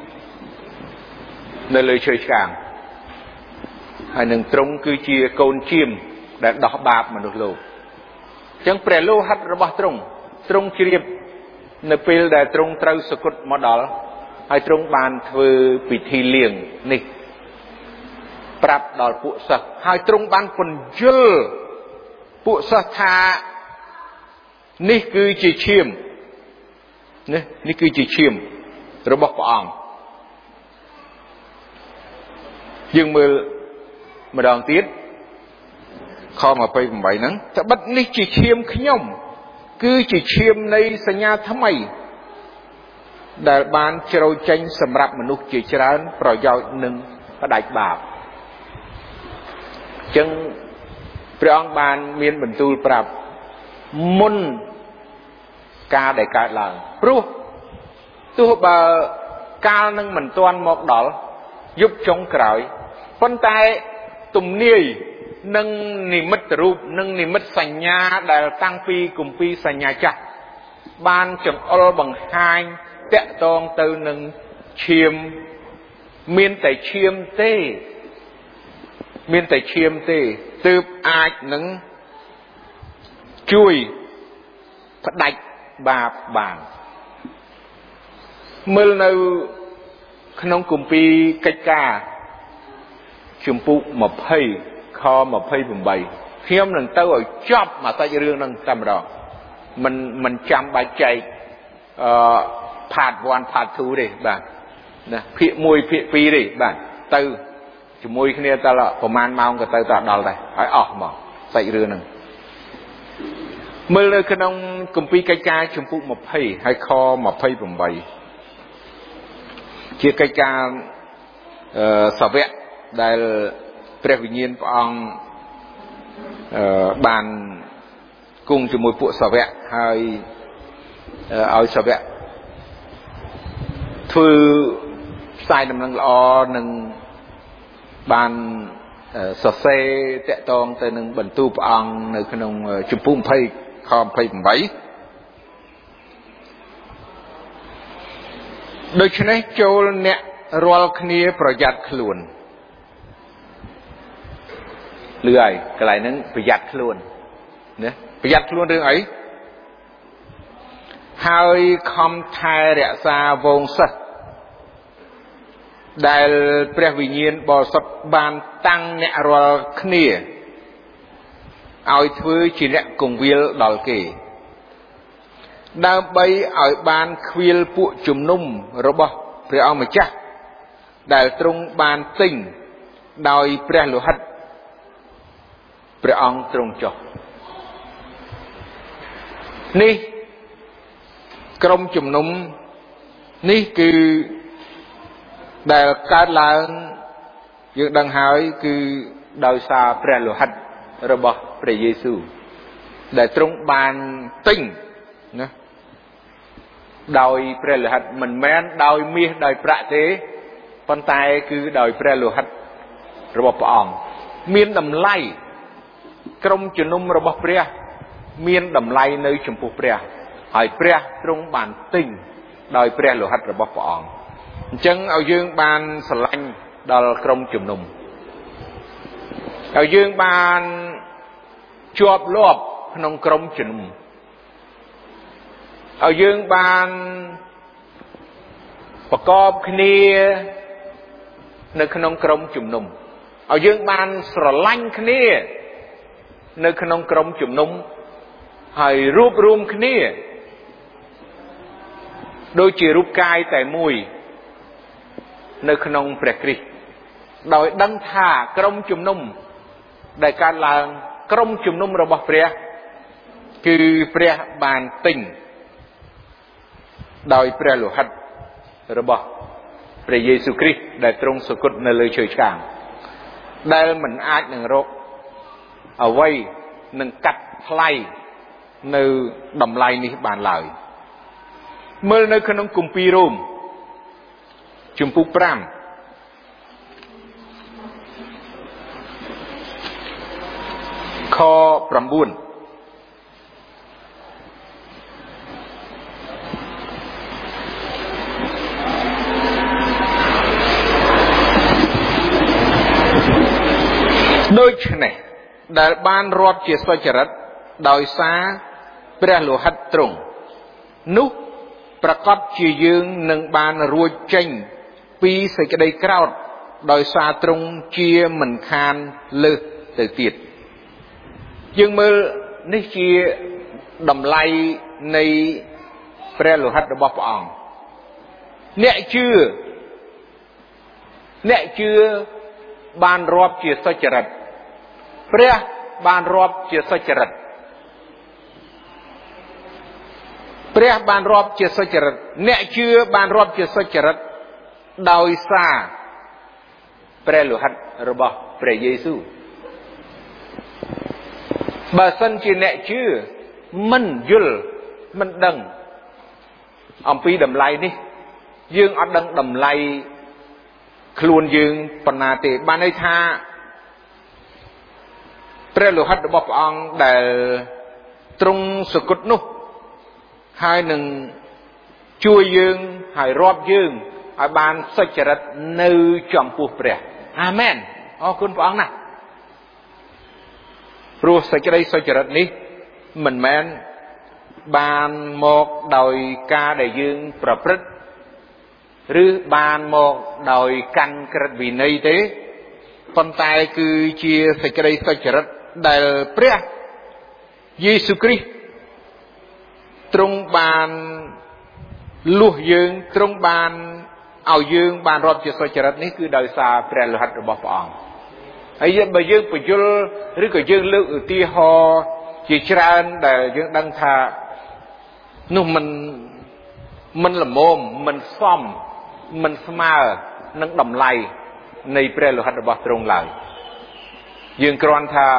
នៅលើឈើឆ្កាងហើយនឹងទ្រង់គឺជាកូនជៀមដែលដោះបាបមនុស្សលោកអញ្ចឹងព្រះលោហិតរបស់ទ្រង់ជ្រាបនៅពេលដែលទ្រង់ត្រូវសគត់មកដល់ហើយទ្រង់បានធ្វើពិធីលៀងនេះប្រាប់ដល់ពួកសិស្សហើយទ្រង់បានពន្យល់ពួកសិស្សថានេះគឺជាឈាមនេះគឺជាឈាមរបស់ព្រះអង្គយើងមើលម្ដងទៀតខ28ហ្នឹងត្បិតនេះជាឈាមខ្ញុំគឺជាឈាមនៃសញ្ញាថ្មីដែលបានជ្រោយចេញសម្រាប់មនុស្សជាច្រើនប្រយោជន៍និងផ្ដាច់បាបអញ្ចឹងព្រះអង្គបានមានបន្ទូលប្រាប់មុនការដែលកើតឡើងព្រោះទោះបើកាលនឹងមិនទាន់មកដល់យប់ចុងក្រោយប៉ុន្តែទំនាយនិងនិមិត្តរូបនិងនិមិត្តសញ្ញាដែលតាំងពីគម្ពីរសញ្ញាចាស់បានចង្អុលបង្ហាញតាក់ទងទៅនឹងឈាមមានតែឈាមទេទើបអាចនឹងជួយផ្ដាច់បាបបានមើលនៅក្នុងគម្ពីរកិច្ចការជំពូក20ខ28ខ្ញុំនឹងទៅឲ្យចប់មកសាច់រឿងហ្នឹងតែម្ដងមិនចាំបាច់ចែកpart 1 part 2ទេបាទណាភាគ1ភាគ2ទេបាទទៅជាមួយគ្នាតើប្រហែលម៉ោងក៏ទៅដល់ដែរហើយអស់មកសាច់រឿងហ្នឹងមើលនៅក្នុងគម្ពីរកិច្ចការជំពូក20ហើយខ28ជាកិច្ចការសាវកដែលព្រះវិញ្ញាណព្រះអង្គបានគង់ជាមួយពួកសាវកហើយឲ្យសាវកធ្វើផ្សាយដំណឹងល្អនិងបានសរសេរតាក់ទងទៅនឹងបន្ទូលព្រះអង្គនៅក្នុងជំពូក20ខ28ដូច្នេះចូលអ្នករាល់គ្នាប្រយ័ត្នខ្លួនលឺហើយកន្លែងហ្នឹងប្រយ័ត្នខ្លួនណាប្រយ័ត្នខ្លួនរឿងអីហើយខំថែរក្សាវងសិស្សដែលព្រះវិញ្ញាណបរិសុទ្ធបានតាំងអ្នករាល់គ្នាឲ្យធ្វើជាអ្នកគង្វាលដល់គេដើម្បីឲ្យបានខ្វៀលពួកជំនុំរបស់ព្រះអង្គម្ចាស់ដែលទ្រង់បានទិញដោយព្រះលោហិតព្រះអង្គទ្រង់ចុះនេះក្រុមជំនុំនេះគឺដែលកើតឡើងយើងដឹងហើយគឺដោយសារព្រះលោហិតរបស់ព្រះយេស៊ូវដែលទ្រង់បានទិញណាដោយព្រះលោហិតមិនមែនដោយមាសដោយប្រាក់ទេប៉ុន្តែគឺដោយព្រះលោហិតរបស់ព្រះអង្គមានតម្លៃក្រុមជំនុំរបស់ព្រះមានតម្លៃនៅចំពោះព្រះហើយព្រះទ្រង់បានទិញដោយព្រះលោហិតរបស់ព្រះអង្គអញ្ចឹងឲ្យយើងបានស្រឡាញ់ដល់ក្រុមជំនុំឲ្យយើងបានជាប់លាប់ក្នុងក្រុមជំនុំឲ្យយើងបានប្រកបគ្នានៅក្នុងក្រុមជំនុំឲ្យយើងបានស្រឡាញ់គ្នានៅក្នុងក្រុមជំនុំហើយរួបរวมគ្នាដូចជារូបកាយតែមួយនៅក្នុងព្រះគ្រីស្ទដោយដឹងថាក្រុមជំនុំដែលកើតឡើងក្រុមជំនុំរបស់ព្រះគឺព្រះបានទិញដោយព្រះលោហិតរបស់ព្រះយេស៊ូវគ្រីស្ទដែលទ្រង់សុគតនៅលើឈើឆ្កាងដែលមិនអាចនឹងរកអ្វីនឹងកាត់ថ្លៃនៅតម្លៃនេះបានឡើយមើលនៅក្នុងគម្ពីររ៉ូមជំពូក5ខ9ដូច្នេះដែលបានរាប់ជាសុចរិតដោយសារព្រះលោហិតទ្រង់នោះប្រកបជាយើងនឹងបានរួចចេញពីសេចក្តីក្រោធដោយសារទ្រង់ជាមិនខានលើសទៅទៀតយើងមើលនេះជាតម្លៃនៃព្រះលោហិតរបស់ព្រះអង្គអ្នកជឿបានរាប់ជាសុចរិតព្រះបានរាប់ជាសុចរិតព្រះបានរាប់ជាសុចរិតអ្នកជឿបានរាប់ជាសុចរិតដោយសារព្រះលោហិតរបស់ព្រះយេស៊ូវបើសិនជាអ្នកជឿមិនយល់មិនដឹងអំពីតម្លៃនេះយើងអត់ដឹងតម្លៃខ្លួនយើងប៉ុណ្ណាទេបានន័យថាព្រះលោហិតរបស់ព្រះអង្គដែលទ្រង់សុគតនោះហើយនឹងជួយយើងហើយរាប់យើងឲ្យបានសុចរិតនៅចំពោះព្រះអាមែនអរគុណព្រះអង្គណាស់ព្រោះសេចក្តីសុចរិតនេះមិនមែនបានមកដោយការដែលយើងប្រព្រឹត្តឬបានមកដោយកាន់ក្រិតវិន័យទេប៉ុន្តែគឺជាសេចក្តីសុចរិតដែលព្រះយេស៊ូវគ្រីស្ទទ្រង់បានលួសយើងទ្រង់បានឲ្យយើងបានរាប់ជាសុចរិតនេះគឺដោយសារព្រះលោហិតរបស់ព្រះអង្គហើយបើយើងបញ្យល់ឬក៏យើងលើកឧទាហរណ៍ជាច្រើនដែលយើងដឹងថានោះមិនល្មមមិនសមមិនស្មើនឹងតម្លៃនៃព្រះលោហិតរបស់ទ្រង់ឡើយយើងគ្រាន់ថា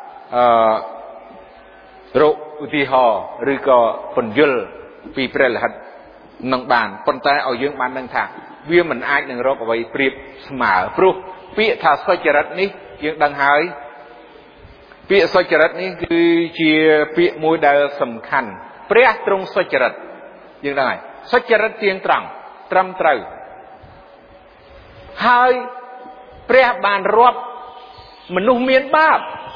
រកឧទាហរណ៍ឬក៏ពន្យល់ពីព្រះលោហិតនឹងបានប៉ុន្តែឲ្យយើងបានដឹងថាវាមិនអាចនឹងរកអ្វីប្រៀបស្មើព្រោះពាក្យថាសុចរិតនេះយើងដឹងហើយពាក្យសុចរិតនេះគឺជាពាក្យមួយដែលសំខាន់ព្រះទ្រង់សុចរិតយើងដឹងហើយសុចរិតទៀងត្រង់ត្រឹមត្រូវហើយព្រះបានរាប់មនុស្សមានបាប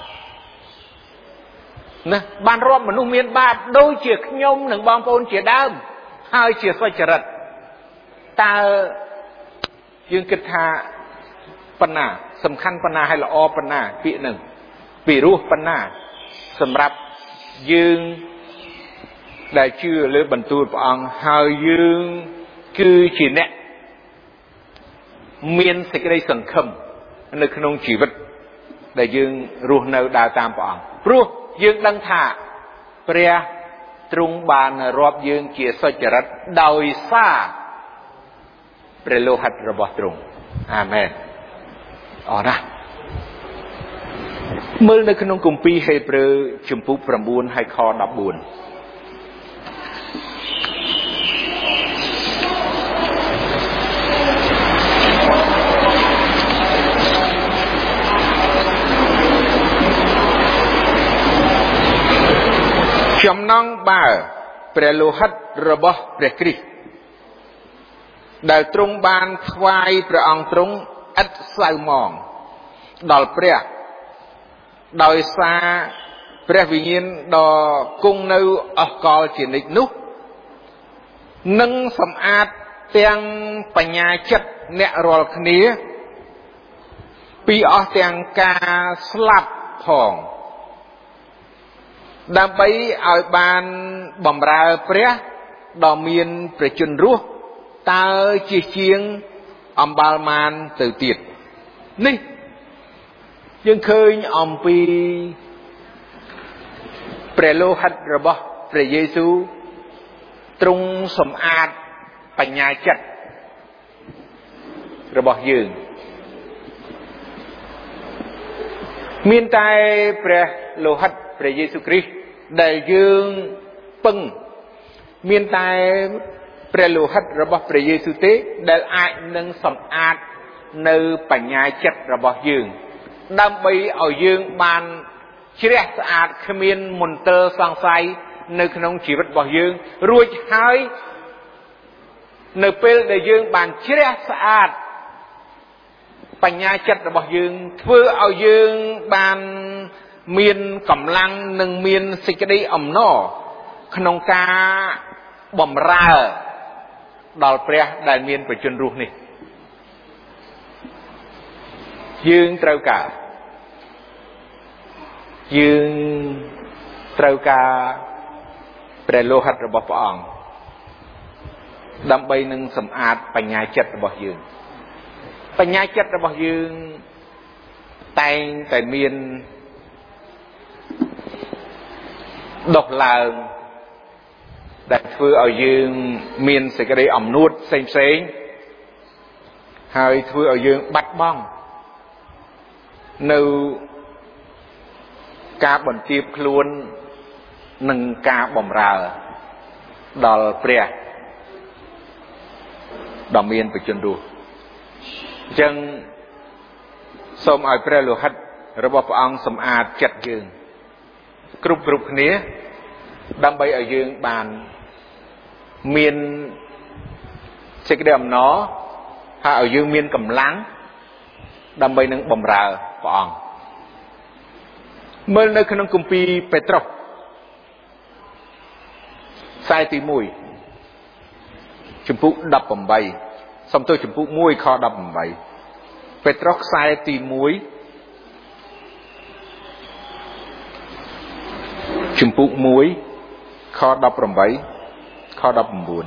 ណាបានរាប់មនុស្សមានបាបដូចជាខ្ញុំនិងបងប្អូនជាដើមហើយជាសុចរិតតើយើងគិតថាប៉ុណ្ណាសំខាន់ប៉ុណ្ណាហើយល្អប៉ុណ្ណាពាក្យនឹងពីរោះប៉ុណ្ណាសម្រាប់យើងដែលជឿលើបន្ទូលព្រះអង្គហើយយើងគឺជាអ្នកមានសេចក្តីសង្ឃឹមនៅក្នុងជីវិតដែលយើងរស់នៅដើរតាមព្រះអង្គព្រោះយើងដឹងថាព្រះទ្រង់បានរាប់យើងជាសុចរិតដោយសារព្រះលោហិតរបស់ទ្រង់អាមែនអរណាស់មើលនៅក្នុងគម្ពីរហេព្រើរជំពូក9ហើយខ14ចំណងបើព្រះលោហិតរបស់ព្រះគ្រីស្ទដែលទ្រង់បានថ្វាយព្រះអង្គទ្រង់ឥតសៅមងដល់ព្រះដោយសារព្រះវិញ្ញាណដ៏គង់នៅអស់កលជានិច្ចនោះនឹងសម្អាតទាំងបញ្ញាចិត្តអ្នករាល់គ្នាពីអស់ទាំងការស្លាប់ផងដើម្បីឲ្យបានបម្រើព្រះដ៏មានព្រះជន្មរស់តើជាជាងអំបាលមានទៅទៀតនេះយើងឃើញអំពីព្រះលោហិតរបស់ព្រះយេស៊ូវទ្រង់សម្អាតបញ្ញាចិត្តរបស់យើងមានតែព្រះលោហិតព្រះយេស៊ូវគ្រីស្ទដែលយើងពឹងមានតែព្រះលោហិតរបស់ព្រះយេស៊ូវទេដែលអាចនឹងសម្អាតនៅបញ្ញាចិត្តរបស់យើងដើម្បីឲ្យយើងបានជ្រះស្អាតគ្មានមន្ទិលសង្ស័យនៅក្នុងជីវិតរបស់យើងរួចហើយនៅពេលដែលយើងបានជ្រះស្អាតបញ្ញាចិត្តរបស់យើងធ្វើឲ្យយើងបានមានកម្លាំងនិងមានសេចក្តីអំណរក្នុងការបម្រើដល់ព្រះដែលមានប្រជញ្ញរស់នេះយើងត្រូវការព្រះលោហិតរបស់ព្រះអង្គដើម្បីនឹងសម្អាតបញ្ញាចិត្តរបស់យើងបញ្ញាចិត្តរបស់យើងតែងតែមានដុសឡើងដែលធ្វើឲ្យយើងមានសេចក្តីអំនួតផ្សេងហើយធ្វើឲ្យយើងបាត់បង់នៅការបន្ទាបខ្លួននិងការបម្រើដល់ព្រះដ៏មានប្រជញ្ញរស់អញ្ចឹងសូមឲ្យព្រះលោហិតរបស់ព្រះអង្គសម្អាតចិត្តយើងគ្រប់គ្នាដើម្បីឲ្យយើងបានមានសេចក្តីអំណរហើយឲ្យយើងមានកម្លាំងដើម្បីនឹងបម្រើព្រះអង្គមើលនៅក្នុងគម្ពីរពេត្រុសខ្សែទី1ជំពូក18សំទោសជំពូក1ខ18ពេត្រុសខ្សែទី1ជំពូក1ខ18ខ19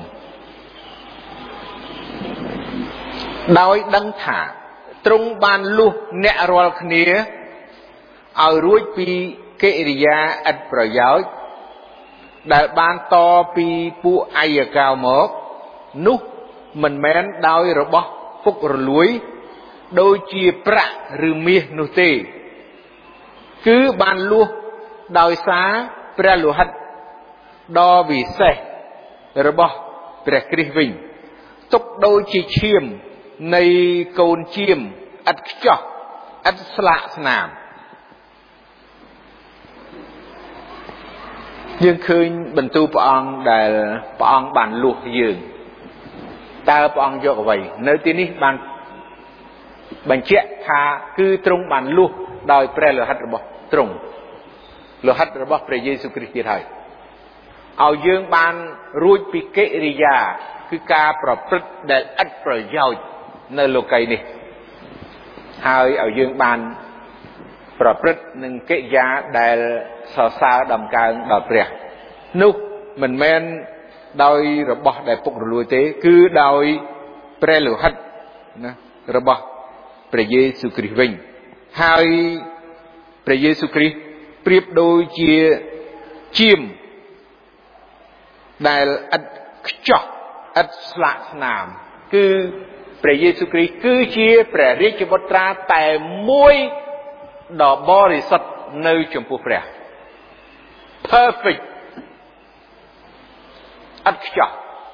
ដោយដឹងថាទ្រង់បានលុះអ្នករាល់គ្នាឲ្យរួចពីកិរិយាឥតប្រយោជន៍ដែលបានតពីពួកអាយកោមកនោះមិនមែនដោយរបស់ពុករលួយដូចជាប្រាក់ឬមាសនោះទេគឺបានលួសដោយសារព្រះលោហិតដ៏វិសេសរបស់ព្រះគ្រីស្ទវិញទុកដូចជាឈាមនៃកូនជៀមឥតខ្ចោះឥតស្លាកស្នាមយើងឃើញបន្ទូលព្រះអង្គដែលព្រះអង្គបានលួសយើងតើព្រះអង្គយកអ្វីនៅទីនេះបានបញ្ជាក់ថាគឺទ្រង់បានលួសដោយព្រះលោហិតរបស់ទ្រង់លោហិតរបស់ព្រះយេស៊ូវគ្រីស្ទទៀតហើយឲ្យយើងបានរួចពីកិរិយាគឺការប្រព្រឹត្តដែលឥតប្រយោជន៍នៅលោកីនេះហើយឲ្យយើងបានប្រព្រឹត្តនឹងកិរិយាដែលសរសើរដំកើងដល់ព្រះនោះមិនមែនដោយរបស់ដែលពុករលួយទេគឺដោយព្រះលោហិតណារបស់ព្រះយេស៊ូវគ្រីស្ទវិញហើយព្រះយេស៊ូវគ្រីស្ទប្រៀបដូចជាជៀមដែលឥតខ្ចោះឥតស្លាកស្នាមគឺព្រះយេស៊ូវគ្រីស្ទគឺជាព្រះរាជបុត្រាតែមួយដ៏បរិសុទ្ធនៅចំពោះព្រះ perfect ឥតខ្ចោះ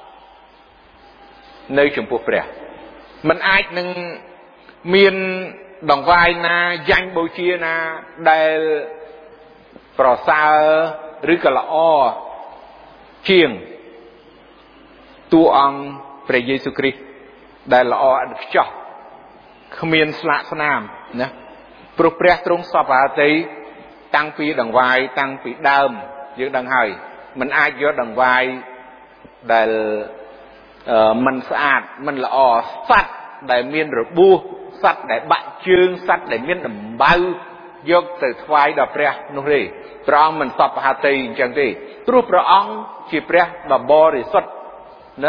នៅចំពោះព្រះมันអាចនឹងមានដង្វាយណាយ៉ាញ់បូជាណាដែលប្រសើរឬក៏ល្អជាងតួអង្គព្រះយេស៊ូវគ្រីស្ទដែលល្អឥតខ្ចោះគ្មានស្លាកស្នាមណាព្រោះព្រះទ្រង់សពហត្ថីតាំងពីដង្វាយតាំងពីដើមយើងដឹងហើយมันអាចយកដង្វាយដែលมันស្អាតมันល្អសត្វដែលមានរបួសសត្វដែលបាក់ជើងសត្វដែលមានដំបៅយកទៅថ្វាយដល់ព្រះនោះទេព្រះអង្គមិនសពហត្ថីអញ្ចឹងទេព្រោះព្រះអង្គជាព្រះដ៏បរិសុទ្ធណា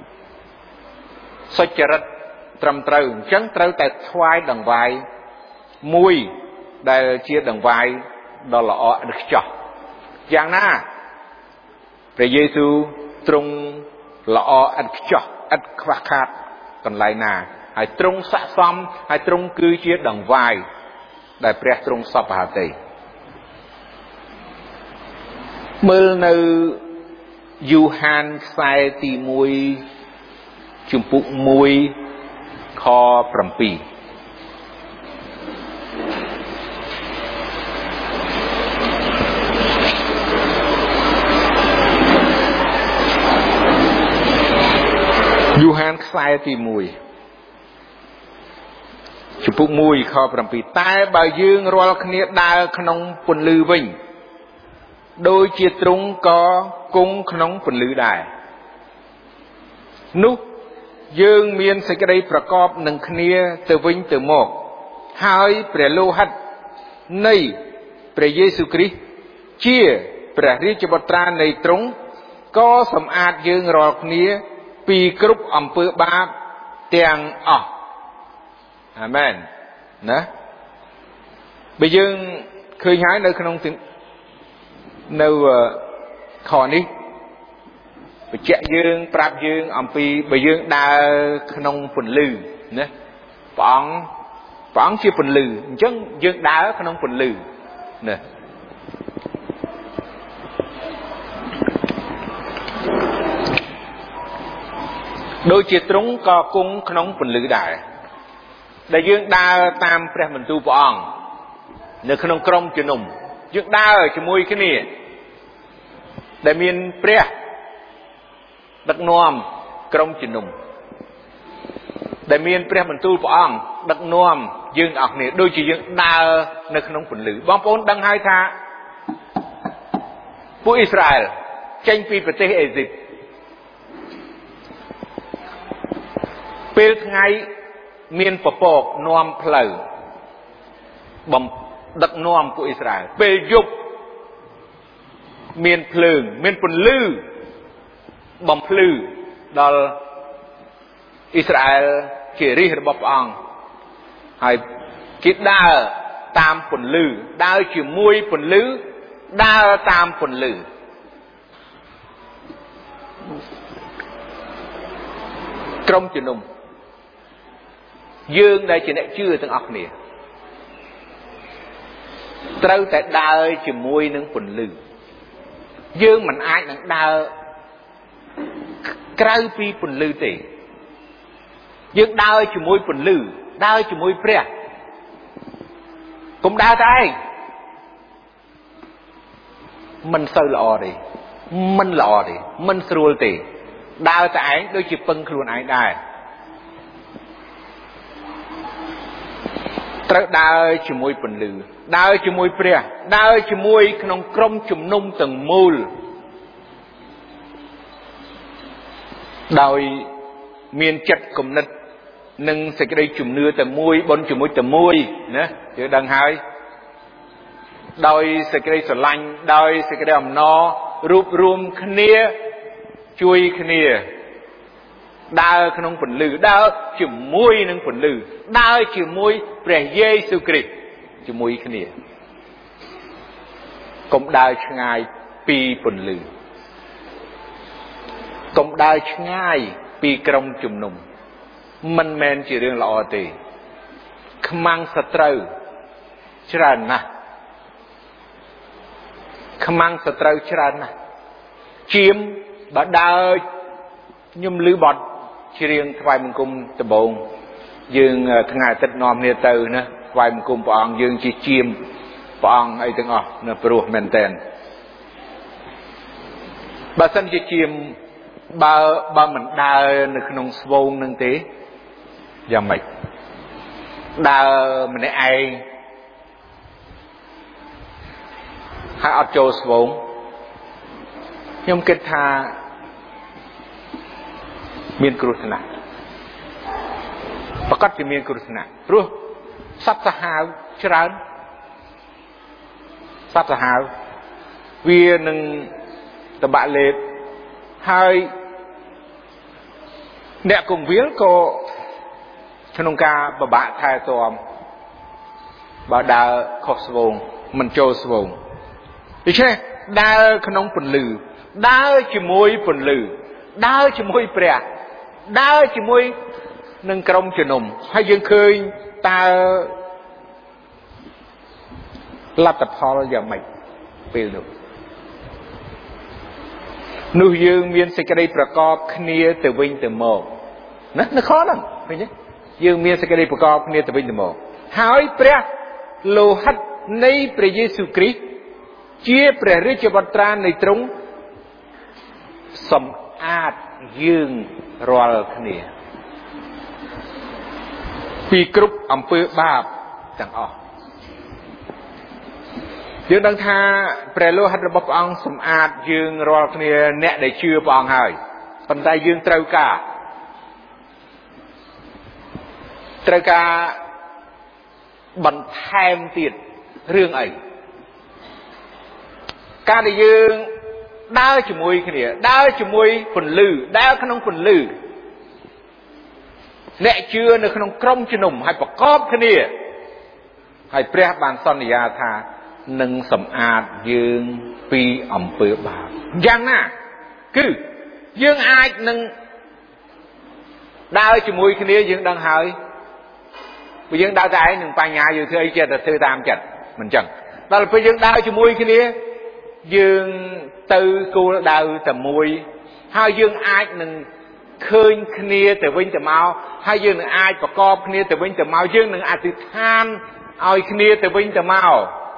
សុចរិតត្រឹមត្រូវអញ្ចឹងត្រូវតែថ្វាយដង្វាយមួយដែលជាដង្វាយដ៏ល្អឥតខ្ចោះយ៉ាងណាព្រះយេស៊ូវទ្រង់ល្អឥតខ្ចោះឥតខ្វះខាតកន្លែងណាហើយទ្រង់ស័ក្តិសមហើយទ្រង់គឺជាដង្វាយដែលព្រះទ្រង់សពហត្ថីមើលនៅយូហានខ្សែទី1ជំពូក1ខ7យូហានខ្សែទី1ជំពូក1ខ7តែបើយើងរាល់គ្នាដើរក្នុងពន្លឺវិញដូចជាទ្រង់ក៏គង់ក្នុងពន្លឺដែរនោះយើងមានសេចក្តីប្រកបនឹងគ្នាទៅវិញទៅមកហើយព្រះលោហិតនៃព្រះយេស៊ូវគ្រីស្ទជាព្រះរាជបុត្រានៃទ្រង់ក៏សម្អាតយើងរាល់គ្នាពីគ្រប់អំពើបាបទាំងអស់អាមែនណាបើយើងឃើញហើយនៅក្នុងនៅខនេះបញ្ជាក់យើងប្រាប់យើងអំពីបើយើងដើរក្នុងពន្លឺណាព្រះអង្គជាពន្លឺអញ្ចឹងយើងដើរក្នុងពន្លឺណាដូចជាទ្រង់ក៏គង់ក្នុងពន្លឺដែរដែលយើងដើរតាមព្រះបន្ទូលព្រះអង្គនៅក្នុងក្រុមជំនុំយើងដើរជាមួយគ្នាដែលមានព្រះដឹកនាំក្រុមជំនុំដែលមានព្រះបន្ទូលព្រះអង្គដឹកនាំយើងអស់គ្នាដូចជាយើងដើរនៅក្នុងពន្លឺបងប្អូនដឹងហើយថាពួកអ៊ីស្រាអែលចេញពីប្រទេសអេស៊ីបពេលថ្ងៃមានពពកនាំផ្លូវដឹកនាំពួកអ៊ីស្រាអែលពេលយប់មានភ្លើងមានពន្លឺបំភ្លឺដល់អ៊ីស្រាអែលជារាជរបស់ព្រះអង្គហើយគេដើរតាមពន្លឺដើរជាមួយពន្លឺដើរតាមពន្លឺក្រុមជំនុំយើងដែលជាអ្នកជឿទាំងអស់គ្នាត្រូវតែដើរជាមួយនឹងពន្លឺយើងមិនអាចនឹងដើរក្រៅពីពន្លឺទេយើងដើរជាមួយពន្លឺដើរជាមួយព្រះកុំដើរតែឯងមិនសូវល្អទេមិនល្អទេមិនស្រួលទេដើរតែឯងដូចជាពឹងខ្លួនឯងដែរត្រូវដើរជាមួយពន្លឺដើរជាមួយព្រះដើរជាមួយក្នុងក្រុមជំនុំទាំងមូលដោយមានចិត្តគំនិតនិងសេចក្តីជំនឿតែមួយបនជាមួយតែមួយណាយើងដឹងហើយដោយសេចក្តីស្រឡាញ់ដោយសេចក្តីអំណររួបរวมគ្នាជួយគ្នាដើរក្នុងពន្លឺដើរជាមួយនឹងពន្លឺដើរជាមួយព្រះយេស៊ូវគ្រីស្ទជាមួយគ្នាកុំដើរឆ្ងាយពីពន្លឺកុំដើរឆ្ងាយពីក្រុមជំនុំមិនមែនជារឿងល្អទេខ្មាំងសត្រូវច្រើនណាស់ខ្មាំងសត្រូវច្រើនណាស់ជាមបើដើរខ្ញុំឮបទច្រៀងថ្វាយបង្គំដំបូងយើងថ្ងៃអាទិត្យនាំគ្នាទៅណាថ្វាយបង្គំព្រះអង្គយើងជាជាមព្រះអង្គអីទាំងអស់នៅព្រោះមែនតែនបើសិនជាជាមបើមិនដើរនៅក្នុងស្វូងនឹងទេយ៉ាងម៉េចដើរម្នាក់ឯងហើយអត់ចូលស្វូងខ្ញុំគិតថាមានគ្រោះថ្នាក់ប្រកាសជាមានគ្រោះថ្នាក់ព្រោះសត្វសាហាវច្រើនសត្វសាហាវវានឹងតបាក់លេបហើយអ្នកគង្វាលក៏ក្នុងការពិបាកថែទាំបើដើរខុសស្វូងមិនចូលស្វូងដូច្នេះដើរក្នុងពន្លឺដើរជាមួយពន្លឺដើរជាមួយព្រះដើរជាមួយនឹងក្រុមជំនុំហើយយើងឃើញតើលទ្ធផលយ៉ាងម៉េចពេលនោះយើងមានសេចក្តីប្រកបគ្នាទៅវិញទៅមកណានៅខហ្នឹងឃើញទេយើងមានសេចក្តីប្រកបគ្នាទៅវិញទៅមកហើយព្រះលោហិតនៃព្រះយេស៊ូវគ្រីស្ទជាព្រះរាជបុត្រានៃទ្រង់សម្អាតយើងរាល់គ្នាពីគ្រប់អំពើបាបទាំងអស់យើងដឹងថាព្រះលោហិតរបស់ព្រះអង្គសម្អាតយើងរាល់គ្នាអ្នកដែលជឿព្រះអង្គហើយប៉ុន្តែយើងត្រូវការបន្ថែមទៀតរឿងអីការដែលយើងដើរជាមួយគ្នាដើរជាមួយពន្លឺដើរក្នុងពន្លឺអ្នកជឿនៅក្នុងក្រុមជំនុំហើយប្រកបគ្នាហើយព្រះបានសន្យាថានឹងសម្អាតយើងពីអំពើបាបយ៉ាងណាគឺយើងអាចនឹងដើរជាមួយគ្នាយើងដឹងហើយព្រោះយើងដើរតែឯងនឹងបញ្ញាយើងធ្វើអីចេះតែធ្វើតាមចិត្តមិនចឹងដល់ពេលយើងដើរជាមួយគ្នាយើងទៅគោលដៅតែមួយហើយយើងអាចនឹងឃើញគ្នាទៅវិញទៅមកហើយយើងនឹងអាចប្រកបគ្នាទៅវិញទៅមកយើងនឹងអធិដ្ឋានឲ្យគ្នាទៅវិញទៅមក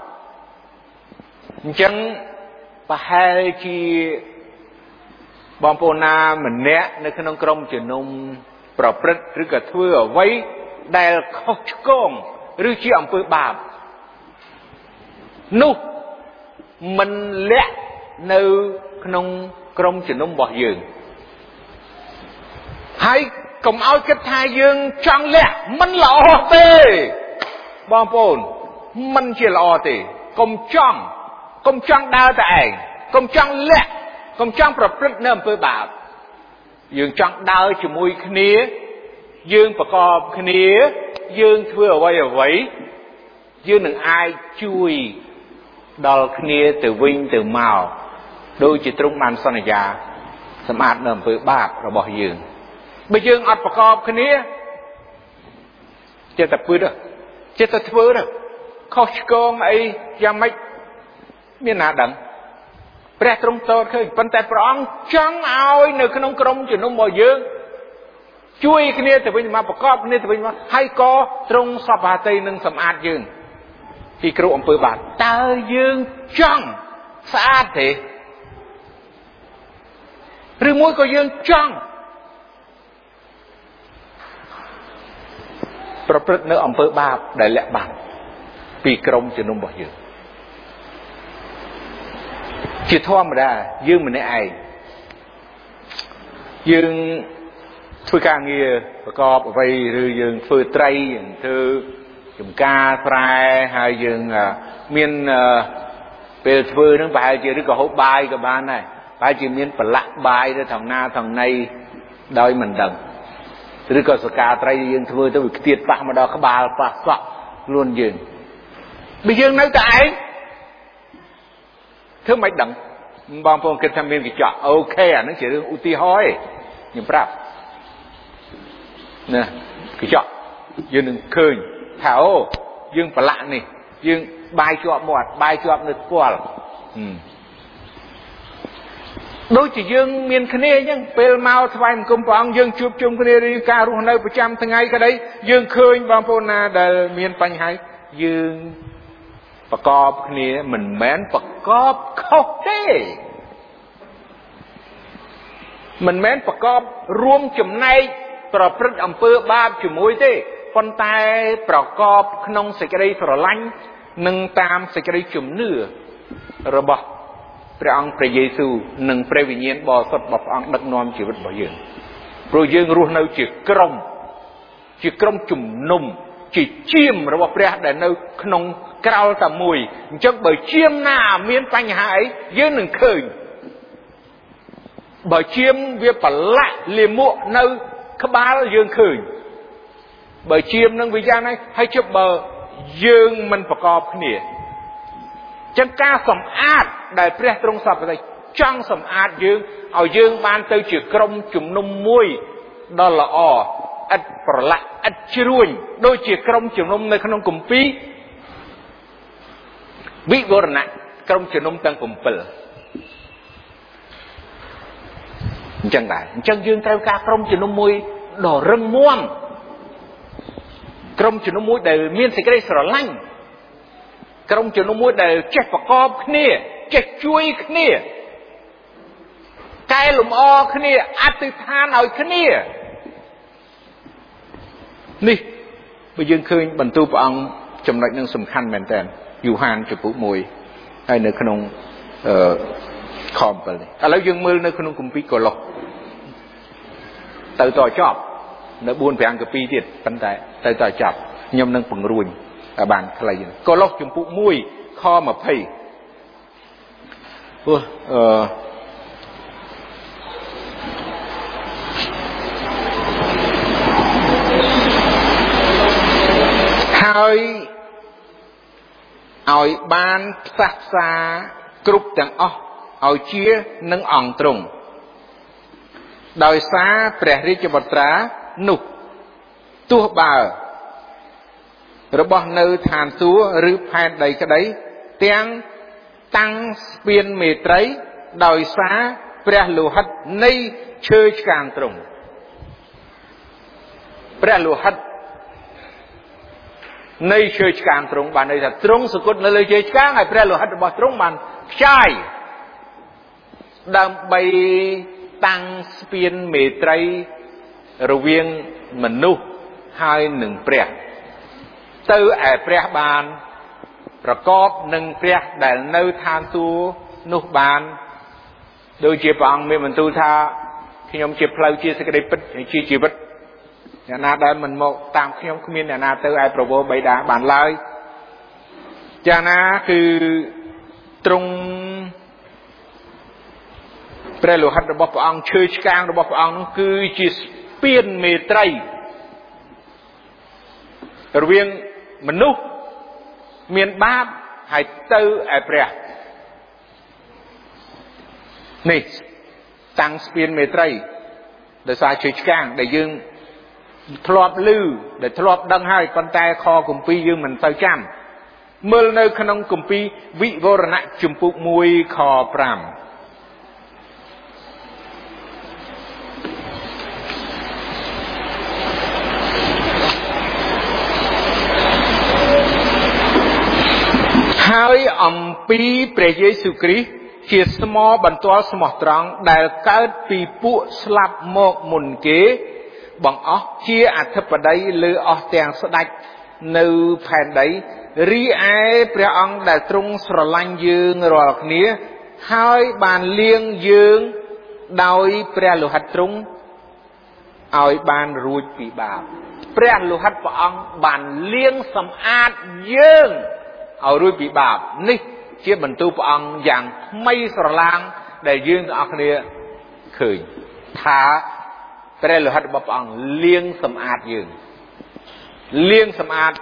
អញ្ចឹងប្រហែលជាបងប្អូនណាម្នាក់នៅក្នុងក្រុមជំនុំប្រព្រឹត្តឬក៏ធ្វើអ្វីដែលខុសឆ្គងឬជាអំពើបាបនោះមិនលាក់នៅក្នុងក្រុមជំនុំរបស់យើងហើយកុំឲ្យគិតថាយើងចង់លាក់មិនល្អទេបងប្អូនមិនជាល្អទេកុំចង់ដើរតែឯងកុំចង់លាក់កុំចង់ប្រព្រឹត្តនៅអំពើបាបយើងចង់ដើរជាមួយគ្នាយើងប្រកបគ្នាយើងធ្វើអ្វីយើងនឹងអាចជួយដល់គ្នាទៅវិញទៅមកដូចជាទ្រង់បានសន្យាសម្អាតនៅអំពើបាបរបស់យើងបើយើងអត់ប្រកបគ្នាចេះតែពឹសចេះតែធ្វើខុសឆ្គងអីយ៉ាងម៉េចមានណាដឹងព្រះទ្រង់តតឃើញប៉ុន្តែព្រះអង្គចង់ឲ្យនៅក្នុងក្រុមជំនុំរបស់យើងជួយគ្នាទៅវិញមកប្រកបគ្នាទៅវិញមកហើយក៏ទ្រង់សពហត្ថីនឹងសម្អាតយើងពីគ្រប់អំពើបាបតើយើងចង់ស្អាតទេឬមួយក៏យើងចង់ប្រព្រឹត្តនៅអំពើបាបដែលលាក់បាំងពីក្រុមជំនុំរបស់យើងជាធម្មតាយើងម្នាក់ឯងយើងធ្វើការងារប្រកបអ្វីឬយើងធ្វើត្រីយើងធ្វើចំការស្រែហើយយើងមានពេលធ្វើហ្នឹងប្រហែលជាឬក៏ហូបបាយក៏បានដែរប្រហែលជាមានប្រឡាក់បាយទៅថងណាថងណីដោយមិនដឹងឬក៏សកាត្រីយើងធ្វើទៅវាខ្ទាតប៉ះមកដល់ក្បាលប៉ះសក់ខ្លួនយើងបើយើងនៅតែឯងធ្វើមិនដឹងបងប្អូនគិតថាមានកញ្ចក់អូខេអាហ្នឹងជារឿងឧទាហរណ៍ឯងខ្ញុំប្រាប់ណាកញ្ចក់យើងនឹងឃើញថាអូយើងប្រឡាក់នេះយើងបាយជាប់មាត់បាយជាប់នៅស្គាល់ដូចជាយើងមានគ្នាអញ្ចឹងពេលមកថ្វាយបង្គំព្រះអង្គយើងជួបជុំគ្នាឬការរស់នៅប្រចាំថ្ងៃក្តីយើងឃើញបងប្អូនណាដែលមានបញ្ហាយើងប្រកបគ្នាមិនមែនប្រកបខុសទេមិនមែនប្រកបរួមចំណែកប្រព្រឹត្តអំពើបាបជាមួយទេប៉ុន្តែប្រកបក្នុងសេចក្តីស្រឡាញ់និងតាមសេចក្តីជំនឿរបស់ព្រះអង្គព្រះយេស៊ូវនិងព្រះវិញ្ញាណបរិសុទ្ធរបស់ព្រះអង្គដឹកនាំជីវិតរបស់យើងព្រោះយើងរស់នៅជាក្រុមជំនុំជាជាមរបស់ព្រះដែលនៅក្នុងក្រោលតែមួយអញ្ចឹងបើជាមណាមានបញ្ហាអីយើងនឹងឃើញបើជាមវាប្រឡាក់លាមកនៅក្បាលយើងឃើញបើជាមនឹងវាយ៉ាងណាហើយជិបបើយើងមិនប្រកបគ្នាចឹងការសម្អាតដែលព្រះទ្រង់សពតែចង់សម្អាតយើងឲ្យយើងបានទៅជាក្រុមជំនុំមួយដ៏ល្អឥតប្រឡាក់ឥតជ្រួញដូចជាក្រុមជំនុំនៅក្នុងគម្ពីរវិវរណៈក្រុមជំនុំទាំង7អញ្ចឹងដែរអញ្ចឹងយើងត្រូវការក្រុមជំនុំមួយដ៏រឹងមាំក្រុមជំនុំមួយដែលមានសេចក្តីស្រឡាញ់ក្រុមជំនុំមួយដែលចេះប្រកបគ្នាចេះជួយគ្នាកែលម្អគ្នាអធិដ្ឋានឲ្យគ្នានេះបើយើងឃើញបន្ទូលព្រះអង្គចំណុចនឹងសំខាន់មែនតើយូហានចំពុក1ហើយនៅក្នុងខ7នេះឥឡូវយើងមើលនៅក្នុងគម្ពីរកូឡូសទៅតចប់នៅ4-5កាពីទៀតប៉ុន្តែទៅតចប់ខ្ញុំនឹងពង្រួញឲ្យបានខ្លីកូឡូសចំពុក1ខ20ហើយឲ្យបានផ្សះផ្សាគ្រប់ទាំងអស់ឲ្យជានឹងអង្គទ្រង់ដោយសារព្រះរាជបុត្រានោះទោះបើរបស់នៅឋានសួគ៌ឬផែនដីក្តីទាំងតាំងស្ពានមេត្រីដោយសារព្រះលោហិតនៃឈើឆ្កាងទ្រង់ព្រះលោហិតនៃឈើឆ្កាងទ្រង់បានន័យថាទ្រង់សគត់នៅលើឈើឆ្កាងហើយព្រះលោហិតរបស់ទ្រង់បានខ្ចាយដើម្បីតាំងស្ពានមេត្រីរវាងមនុស្សហើយនឹងព្រះទៅឯព្រះបានប្រកបនឹងព្រះដែលនៅឋានសួគ៌នោះបានដូចជាព្រះអង្គមានបន្ទូលថាខ្ញុំជាផ្លូវជាសេចក្តីពិតជាជីវិតអ្នកណាដែលមិនមកតាមខ្ញុំគ្មានអ្នកណាទៅឯប្រវោបិតាបានឡើយយ៉ាងណាគឺទ្រង់ព្រះលោហិតរបស់ព្រះអង្គឈើឆ្កាងរបស់ព្រះអង្គនោះគឺជាស្ពានមេត្រីរវាងមនុស្សមានបាបហើយទៅឯព្រះនេះតាំងស្ពានមេត្រីដោយសារឈើឆ្កាងដែលយើងធ្លាប់ឮដែលធ្លាប់ដឹងហើយប៉ុន្តែខគម្ពីរយើងមិនទៅចាំមើលនៅក្នុងគម្ពីរវិវរណៈជំពូក1ខ5ហើយអំពីព្រះយេស៊ូវគ្រីស្ទជាស្មោបន្ទាល់ស្មោះត្រង់ដែលកើតពីពួកស្លាប់មកមុនគេបង្អស់ជាអធិបតីលើអស់ទាំងស្ដេចនៅផែនដីរីឯព្រះអង្គដែលទ្រង់ស្រឡាញ់យើងរាល់គ្នាហើយបានលាងយើងដោយព្រះលោហិតទ្រង់ឲ្យបានរួចពីបាបព្រះលោហិតព្រះអង្គបានលាងសម្អាតយើងឲ្យរួចពីបាបនេះជាបន្ទូលព្រះអង្គយ៉ាងថ្មីស្រឡាងដែលយើងទាំងអស់គ្នាឃើញថាព្រះលោហិតរបស់ព្រះអង្គលាងសម្អាតយើងលាងសម្អាត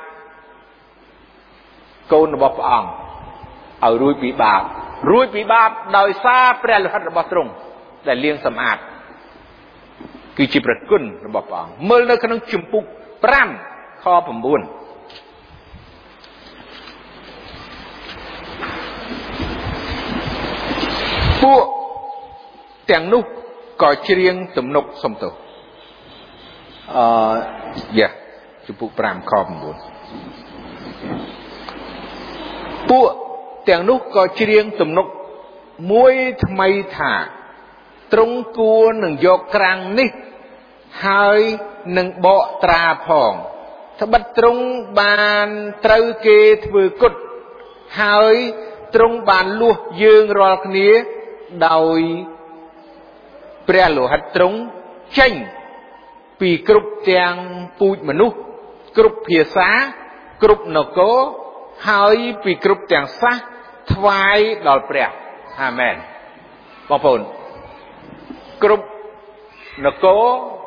កូនរបស់ព្រះអង្គឲ្យរួចពីបាបដោយសារព្រះលោហិតរបស់ទ្រង់ដែលលាងសម្អាតគឺជាព្រះគុណរបស់ព្រះអង្គមើលនៅក្នុងជំពូក5ខ9ពួកទាំងនោះក៏ច្រៀងទំនុកសំទោសជំពូក5ខ9ពួកទាំងនោះក៏ច្រៀងទំនុកមួយថ្មីថាទ្រង់គួរនឹងយកក្រាំងនេះហើយនឹងបកត្រាផងត្បិតទ្រង់បានត្រូវគេធ្វើគុតហើយទ្រង់បានលួសយើងរាល់គ្នាដោយព្រះលោហិតទ្រង់ចេញពីគ្រប់ទាំងពូជមនុស្សគ្រប់ភាសាគ្រប់នគរហើយពីគ្រប់ទាំងសាសថ្វាយដល់ព្រះអាមែនបងប្អូនគ្រប់នគរ